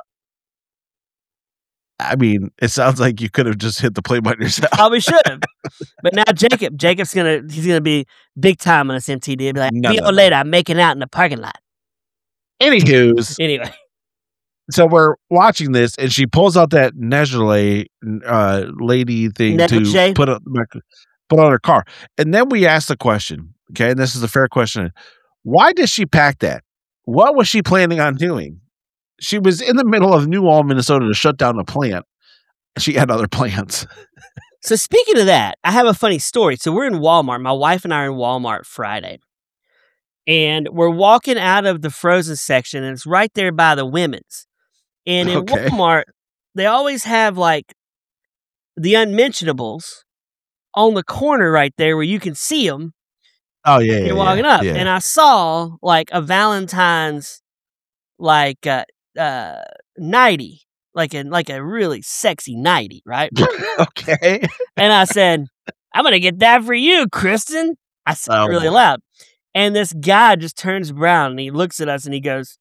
I mean, it sounds like you could have just hit the play button yourself. Probably should have. But now Jacob, Jacob's gonna he's gonna be big time on this M T D. He'll be like, No, be no, on no. later, I'm making out in the parking lot. Anywho's, Anyway. so we're watching this, and she pulls out that Negligee uh, lady thing Negligee? to put on, put on her car. And then we ask the question, okay, and this is a fair question. Why did she pack that? What was she planning on doing? She was in the middle of New Ulm, Minnesota to shut down a plant. She had other plans. So speaking of that, I have a funny story. So we're in Walmart. My wife and I are in Walmart Friday. And we're walking out of the frozen section, and it's right there by the women's. And in Okay. Walmart, they always have like the unmentionables on the corner right there where you can see them. Oh, yeah, yeah, You're yeah, walking up. yeah. And I saw like a Valentine's like uh, uh, nightie, like a, like a really sexy nightie, right? Okay. And I said, I'm going to get that for you, Kristen. I said Oh, it really boy. loud. And this guy just turns around and he looks at us and he goes,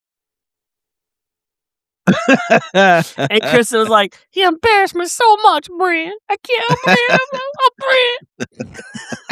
and Kristen was like, he embarrassed me so much, Brent. I can't, Brent. I'm, I'm Brent.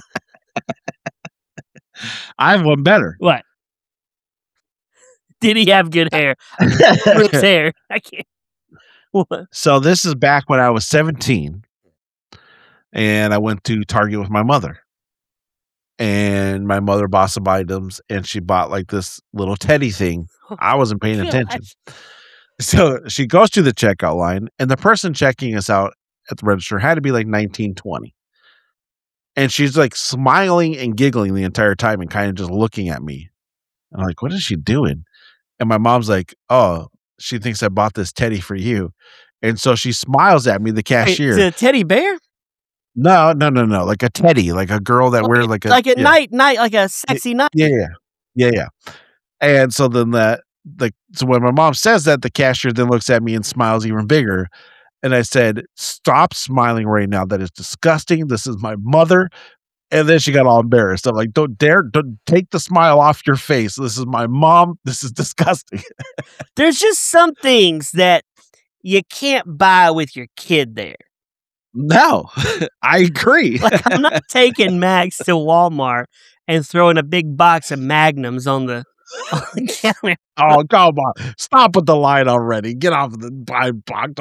I have one better. What? Did he have good hair? Brent's hair. I can't. What? So this is back when I was seventeen, and I went to Target with my mother. And my mother bought some items, and she bought like this little teddy thing. I wasn't paying attention. So she goes to the checkout line, and the person checking us out at the register had to be like nineteen, twenty. And she's like smiling and giggling the entire time and kind of just looking at me. I'm like, what is she doing? And my mom's like, oh, she thinks I bought this teddy for you. And so she smiles at me, the cashier. Is it a teddy bear? No, no, no, no. Like a teddy, like a girl that Like wears a- like a like a yeah, night, night, like a sexy night. Yeah, yeah, yeah, yeah. And so then that, like, so when my mom says that, the cashier then looks at me and smiles even bigger. And I said, "Stop smiling right now. That is disgusting. This is my mother." And then she got all embarrassed. I'm like, "Don't dare, don't take the smile off your face. This is my mom. This is disgusting." There's just some things that you can't buy with your kid there. No, I agree. Like, I'm not taking Max to Walmart and throwing a big box of Magnums on the, on the counter. Oh, come on. Stop with the line already. Get off the buy box.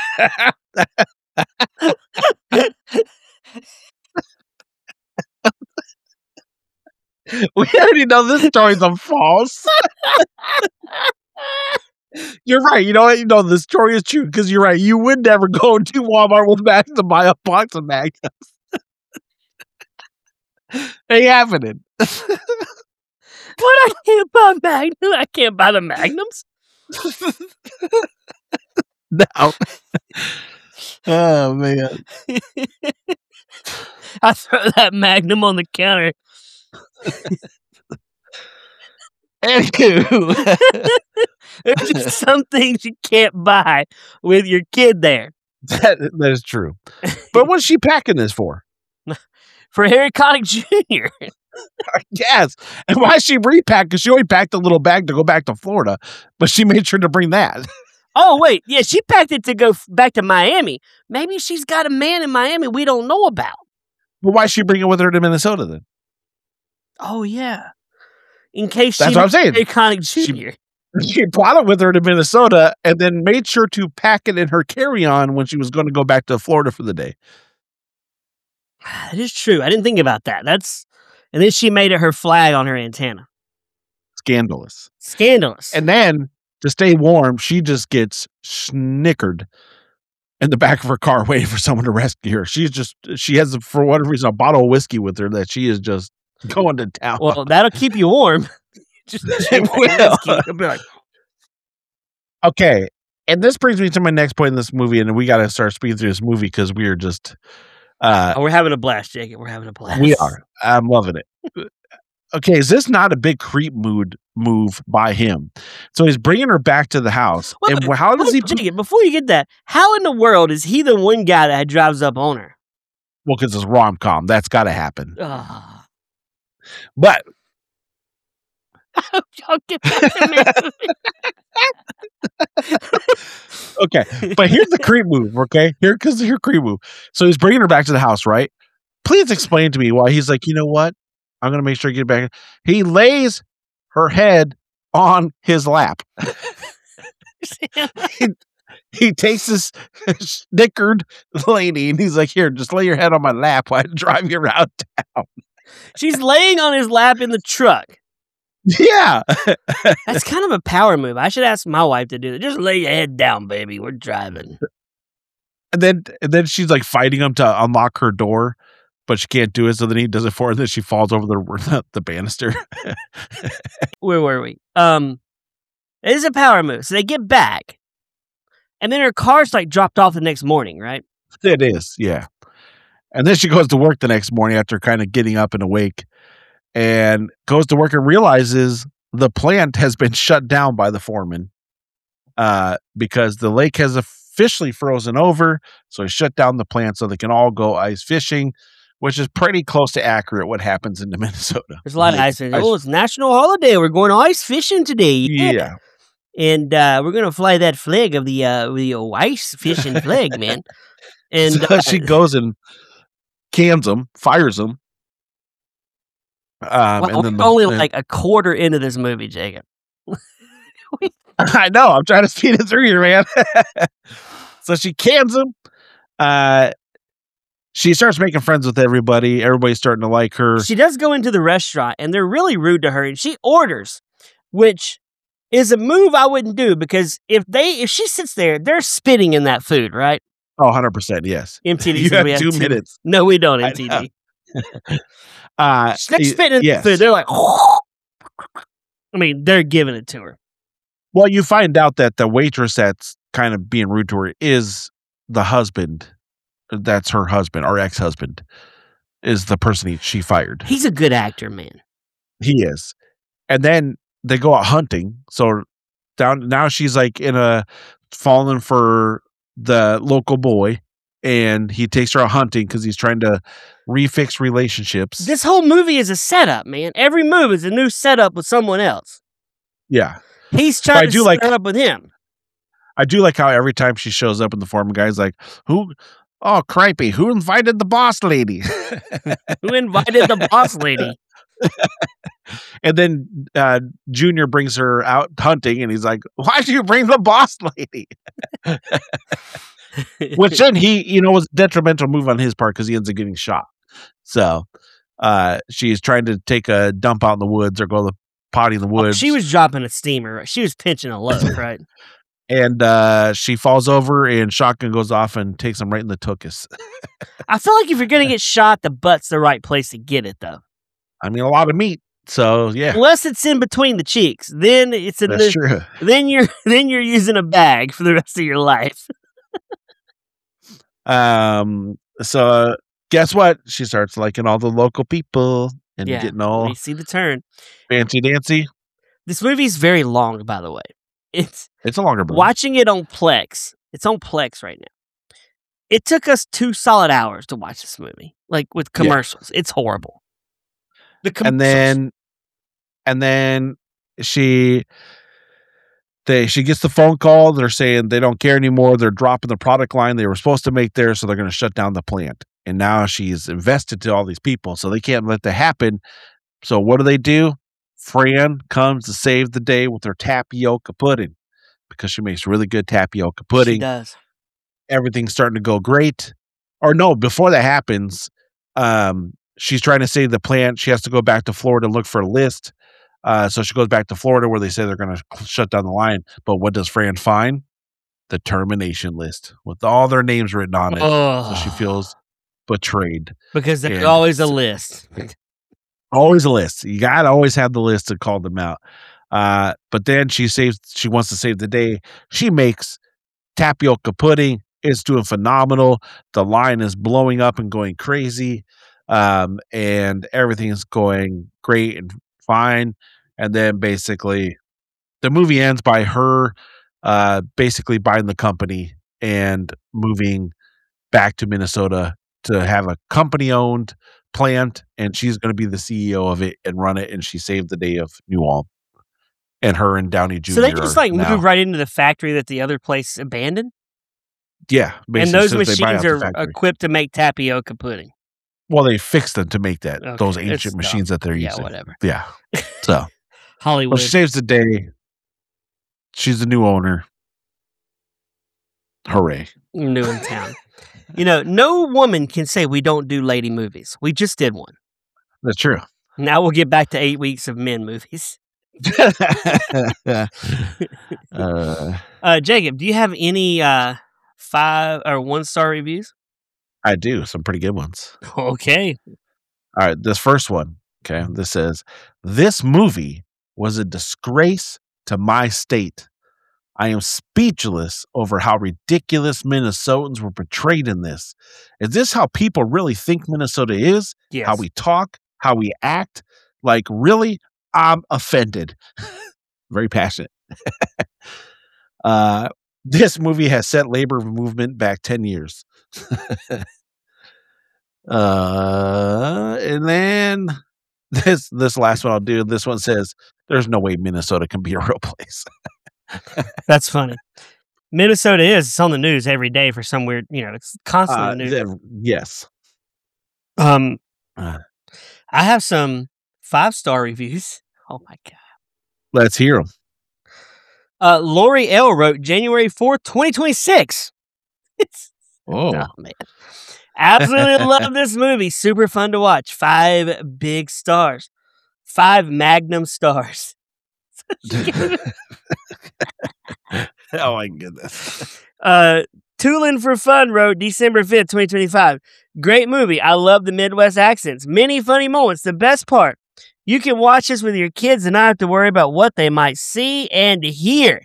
We already know this story's a false. You're right. You know what? You know the story is true because you're right. You would never go to Walmart with Max to buy a box of Magnums. Ain't happening. What? I can't buy Magnum. I can't buy the Magnums. No. Oh man. I throw that Magnum on the counter. Anywho. There's just some things you can't buy with your kid there. That, that is true. But what's she packing this for? For Harry Connick Junior Yes. And why she repacked? Because she only packed a little bag to go back to Florida, but she made sure to bring that. Oh, wait. Yeah, she packed it to go f- back to Miami. Maybe she's got a man in Miami we don't know about. But why she bring it with her to Minnesota then? Oh, yeah. In case she That's what I'm saying. Harry Connick She- Junior She brought it with her to Minnesota and then made sure to pack it in her carry-on when she was going to go back to Florida for the day. It is true. I didn't think about that. That's and then she made it her flag on her antenna. Scandalous. Scandalous. And then to stay warm, she just gets snickered in the back of her car waiting for someone to rescue her. She's just she has for whatever reason a bottle of whiskey with her that she is just going to town. Well, that'll keep you warm. Just it will. It'll be like, okay. And this brings me to my next point in this movie, and we got to start speaking through this movie because we are just. Uh, oh, we're having a blast, Jacob. We're having a blast. We are. I'm loving it. Okay, is this not a big creep mood move by him? So he's bringing her back to the house, well, and how does he? Jacob, before you get that, how in the world is he the one guy that drives up on her? Well, because it's rom com. That's got to happen. Oh. But. Y'all get back to me. Okay, but here's the creep move. Okay, here because here creep move. So he's bringing her back to the house, right? Please explain to me why he's like, you know what? I'm gonna make sure I get back. He lays her head on his lap. he, he takes this snickered lady and he's like, here, just lay your head on my lap while I drive you around town. She's laying on his lap in the truck. Yeah. That's kind of a power move. I should ask my wife to do it. Just lay your head down, baby. We're driving. And then and then she's like fighting him to unlock her door, but she can't do it. So then he does it for her, and then she falls over the the banister. Where were we? Um, it is a power move. So they get back, and then her car's like dropped off the next morning, right? It is, yeah. And then she goes to work the next morning after kind of getting up and awake. And goes to work and realizes the plant has been shut down by the foreman uh, because the lake has officially frozen over. So he shut down the plant so they can all go ice fishing, which is pretty close to accurate what happens in Minnesota. There's a lot of ice fishing. Oh, it's national holiday. We're going ice fishing today. Yeah. yeah. And uh, we're going to fly that flag of the, uh, the ice fishing flag, man. And so uh, she goes and cans them, fires them. Um, well, and then the, only and, like a quarter into this movie, Jacob. I know. I'm trying to speed it through here, man. So she cans him. Uh, she starts making friends with everybody. Everybody's starting to like her. She does go into the restaurant, and they're really rude to her, and she orders, which is a move I wouldn't do because if they if she sits there, they're spitting in that food, right? Oh, one hundred percent, yes. M T D. You have we have two, two minutes. No, we don't, M T D. uh, They're spitting in yes. the food. They're like, I mean, they're giving it to her. Well, you find out that the waitress that's kind of being rude to her is the husband. That's her husband, or ex-husband, is the person he, she fired. He's a good actor, man. He is. And then they go out hunting. So down now she's like in a falling for the local boy, and he takes her out hunting because he's trying to refix relationships. This whole movie is a setup, man. Every move is a new setup with someone else. Yeah. He's trying I to do set like, up with him. I do like how every time she shows up in the foreman guy's like, who? Oh, cripey. Who invited the boss lady? Who invited the boss lady? And then uh, Junior brings her out hunting, and he's like, why did you bring the boss lady? Which then he, you know, was a detrimental move on his part because he ends up getting shot. So uh, she's trying to take a dump out in the woods or go to the potty in the woods. Oh, she was dropping a steamer. She was pinching a load, right? And uh, she falls over, and shotgun goes off and takes him right in the tuchus. I feel like if you're going to get shot, the butt's the right place to get it, though. I mean, a lot of meat. So yeah, unless it's in between the cheeks, then it's in That's the, true. then you're then you're using a bag for the rest of your life. um. So uh, guess what? She starts liking all the local people and Yeah, getting all you see the turn. fancy dancy. This movie's very long, by the way. It's It's a longer movie. watching it on Plex. It's on Plex right now. It took us two solid hours to watch this movie, like with commercials. Yeah. It's horrible. The and then, and then she, they she gets the phone call. They're saying they don't care anymore. They're dropping the product line they were supposed to make there, so they're going to shut down the plant. And now she's invested to all these people, so they can't let that happen. So what do they do? Fran comes to save the day with her tapioca pudding because she makes really good tapioca pudding. She does. Everything's starting to go great. Or no, before that happens, um, she's trying to save the plant. She has to go back to Florida to look for a list. Uh, so she goes back to Florida where they say they're going to shut down the line. But what does Fran find? The termination list with all their names written on it. Oh. So she feels betrayed. Because there's And always a list. Always a list. You got to always have the list to call them out. Uh, but then she saves, she wants to save the day. She makes tapioca pudding. It's doing phenomenal. The line is blowing up and going crazy. Um, and everything is going great and fine. And then basically the movie ends by her uh, basically buying the company and moving back to Minnesota to have a company-owned plant, and she's going to be the C E O of it and run it, and she saved the day of New Ulm. And her and Downey Junior So they just like now, move right into the factory that the other place abandoned? yeah, And those since they buy machines out the are factory. equipped to make tapioca pudding. Well, they fixed them to make that Okay, those it's ancient dumb. machines that they're Yeah, using. whatever. Yeah. So Hollywood. well, she saves the day. She's the new owner. Hooray! New in town. You know, no woman can say we don't do lady movies. We just did one. That's true. Now we'll get back to eight weeks of men movies. uh, Uh, Jacob, do you have any uh, five or one star reviews? I do some pretty good ones. Okay. All right, this first one. Okay, this says this movie was a disgrace to my state. I am speechless over how ridiculous Minnesotans were portrayed in this. Is this how people really think Minnesota is? Yes. How we talk, how we act? Like, really? I'm offended. Very passionate. uh, this movie has set labor movement back ten years. uh, and then this this last one I'll do. This one says, there's no way Minnesota can be a real place. That's funny. Minnesota is. It's on the news every day for some weird, you know, it's constantly Uh, on the news. th- yes. Um, Uh, I have some five star reviews. Oh my God. let's hear them. Uh, Lori L wrote January fourth, twenty twenty-six. It's, Oh, oh man. Absolutely love this movie. Super fun to watch. Five big stars. Five magnum stars. oh my goodness. Uh, Tulin for Fun wrote December fifth, twenty twenty-five. Great movie. I love the Midwest accents. Many funny moments. The best part, you can watch this with your kids and not have to worry about what they might see and hear.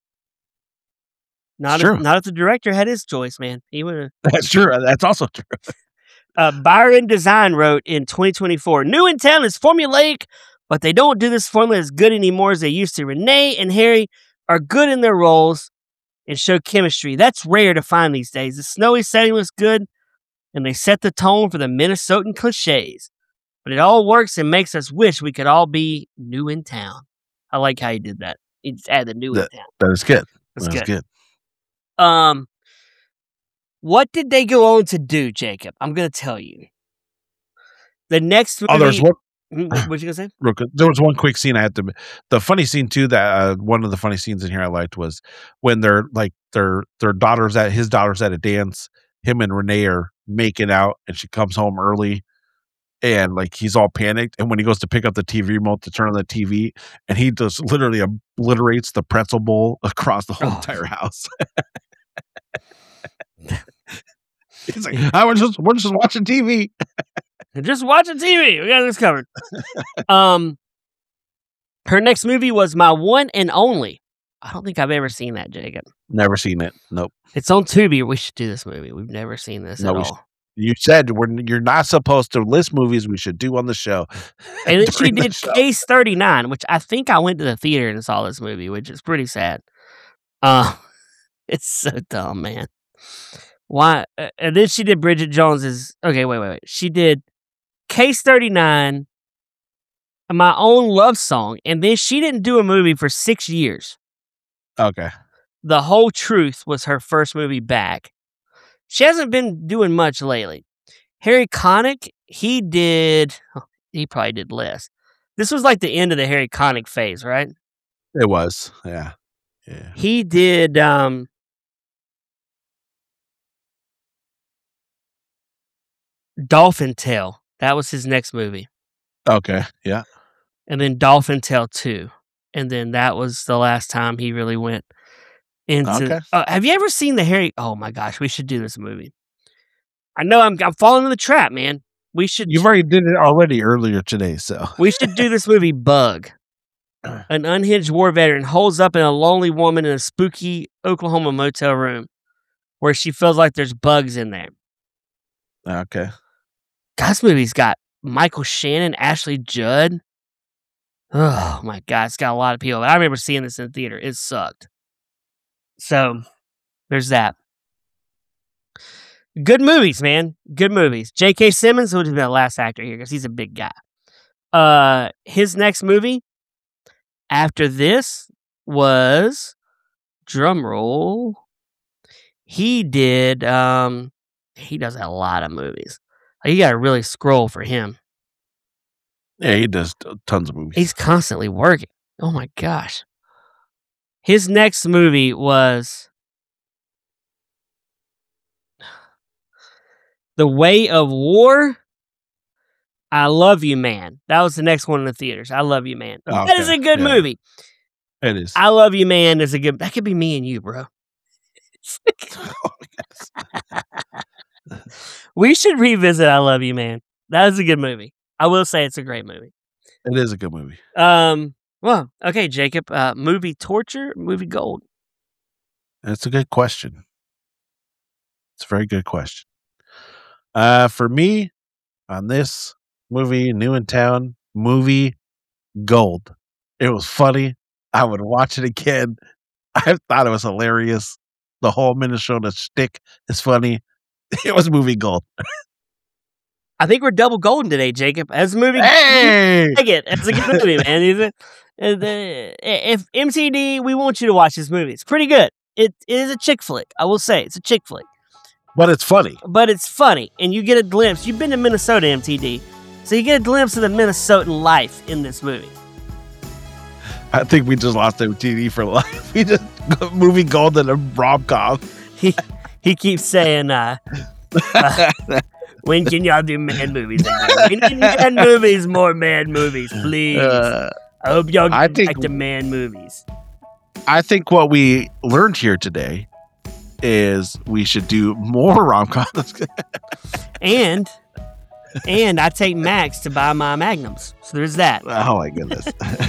Not True. if, not if the director had his choice, man. He would have. That's true. That's also true. Uh, Byron Design wrote in twenty twenty-four, New in Town is formulaic, but they don't do this formula as good anymore as they used to. Renee and Harry are good in their roles and show chemistry. That's rare to find these days. The snowy setting looks good, and they set the tone for the Minnesotan cliches. But it all works and makes us wish we could all be new in town. I like how you did that. You just add the new That- in town. That is good. That's That is good. good. Um, what did they go on to do, Jacob? I'm going to tell you. The next movie... Oh, there's one. Mm, What, what you going to say? Real quick. There was one quick scene I had to. The funny scene too. That uh, one of the funny scenes in here I liked was when they're like their their daughters at his daughters at a dance. Him and Renee are making out, and she comes home early, and like he's all panicked. And when he goes to pick up the T V remote to turn on the T V, and he just literally obliterates the pretzel bowl across the whole Oh. entire house. He's like, I was just we're just watching T V. Just watching T V. We got this covered. um, her next movie was My One and Only. I don't think I've ever seen that, Jacob. Never seen it. Nope. It's on Tubi. We should do this movie. We've never seen this No, at we all. You said we're, you're not supposed to list movies we should do on the show. And then she during the did show. Case thirty-nine, which I think I went to the theater and saw this movie, which is pretty sad. Uh, it's so dumb, man. Why? Uh, and then she did Bridget Jones's. Okay, wait, wait, wait. She did Case thirty-nine, My Own Love Song, and then she didn't do a movie for six years. Okay. The Whole Truth was her first movie back. She hasn't been doing much lately. Harry Connick, he did, oh, he probably did less. This was like the end of the Harry Connick phase, right? It was. Yeah. Yeah. He did um Dolphin Tale. That was his next movie. Okay. Yeah. And then Dolphin Tale two. And then that was the last time he really went into Okay. uh, have you ever seen the Harry Oh my gosh, we should do this movie. I know I'm I'm falling in the trap, man. We should You've already did it already earlier today, so we should do this movie Bug. An unhinged war veteran holds up in a lonely woman in a spooky Oklahoma motel room where she feels like there's bugs in there. okay. God, this movie's got Michael Shannon, Ashley Judd. Oh my God, it's got a lot of people. I remember seeing this in the theater. It sucked. So, there's that. Good movies, man. Good movies. J K. Simmons would have been the last actor here because he's a big guy. Uh, his next movie after this was, drum roll, he did, um, he does a lot of movies. You got to really scroll for him. Yeah, he does t- tons of movies. He's constantly working. Oh my gosh. His next movie was The Way of War. I Love You, Man. That was the next one in the theaters. I Love You, Man. Okay. That is a good Yeah. movie. It is. I Love You, Man is a good. That could be me and you, bro. We should revisit I Love You, Man. That is a good movie. I will say it's a great movie. It is a good movie. Um. Well, okay, Jacob. Uh, movie torture, movie gold. That's a good question. It's a very good question. Uh, for me, on this movie, New in Town, movie gold. It was funny. I would watch it again. I thought it was hilarious. The whole Minnesota shtick is funny. It was movie gold. I think we're double golden today, Jacob. As a movie, Hey! I get it. It's a good movie, man. Is it? Uh, the- If M T D, we want you to watch this movie. It's pretty good. It, it is a chick flick. I will say it's a chick flick, But it's funny. but it's funny, and you get a glimpse. You've been to Minnesota, M T D, so you get a glimpse of the Minnesotan life in this movie. I think we just lost M T D for life. We just movie gold and a rom com. He he keeps saying, uh, uh, "When can y'all do man movies again? We need man movies, more man movies, please. Uh, I hope y'all I get think- back to man movies." I think what we learned here today is we should do more rom coms. And and I take Max to buy my Magnums. So there's that. Oh my goodness.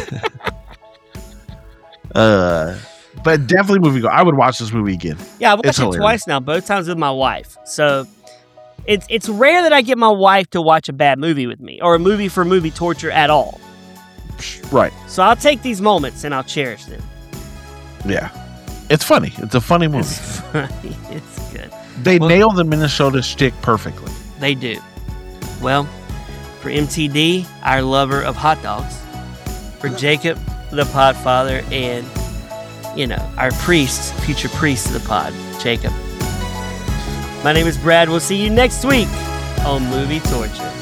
uh, but definitely movie gold. I would watch this movie again. Yeah, I've watched It's it hilarious. twice now, both times with my wife. So it's it's rare that I get my wife to watch a bad movie with me or a movie for movie torture at all. Right. So I'll take these moments and I'll cherish them. Yeah. It's funny. It's a funny movie. It's funny. It's good. They Well- nail the Minnesota shtick perfectly. They do. Well, for M T D, our lover of hot dogs, for Jacob, the podfather, and, you know, our priest, future priest of the pod, Jacob. My name is Brad. We'll see you next week on Movie Torture.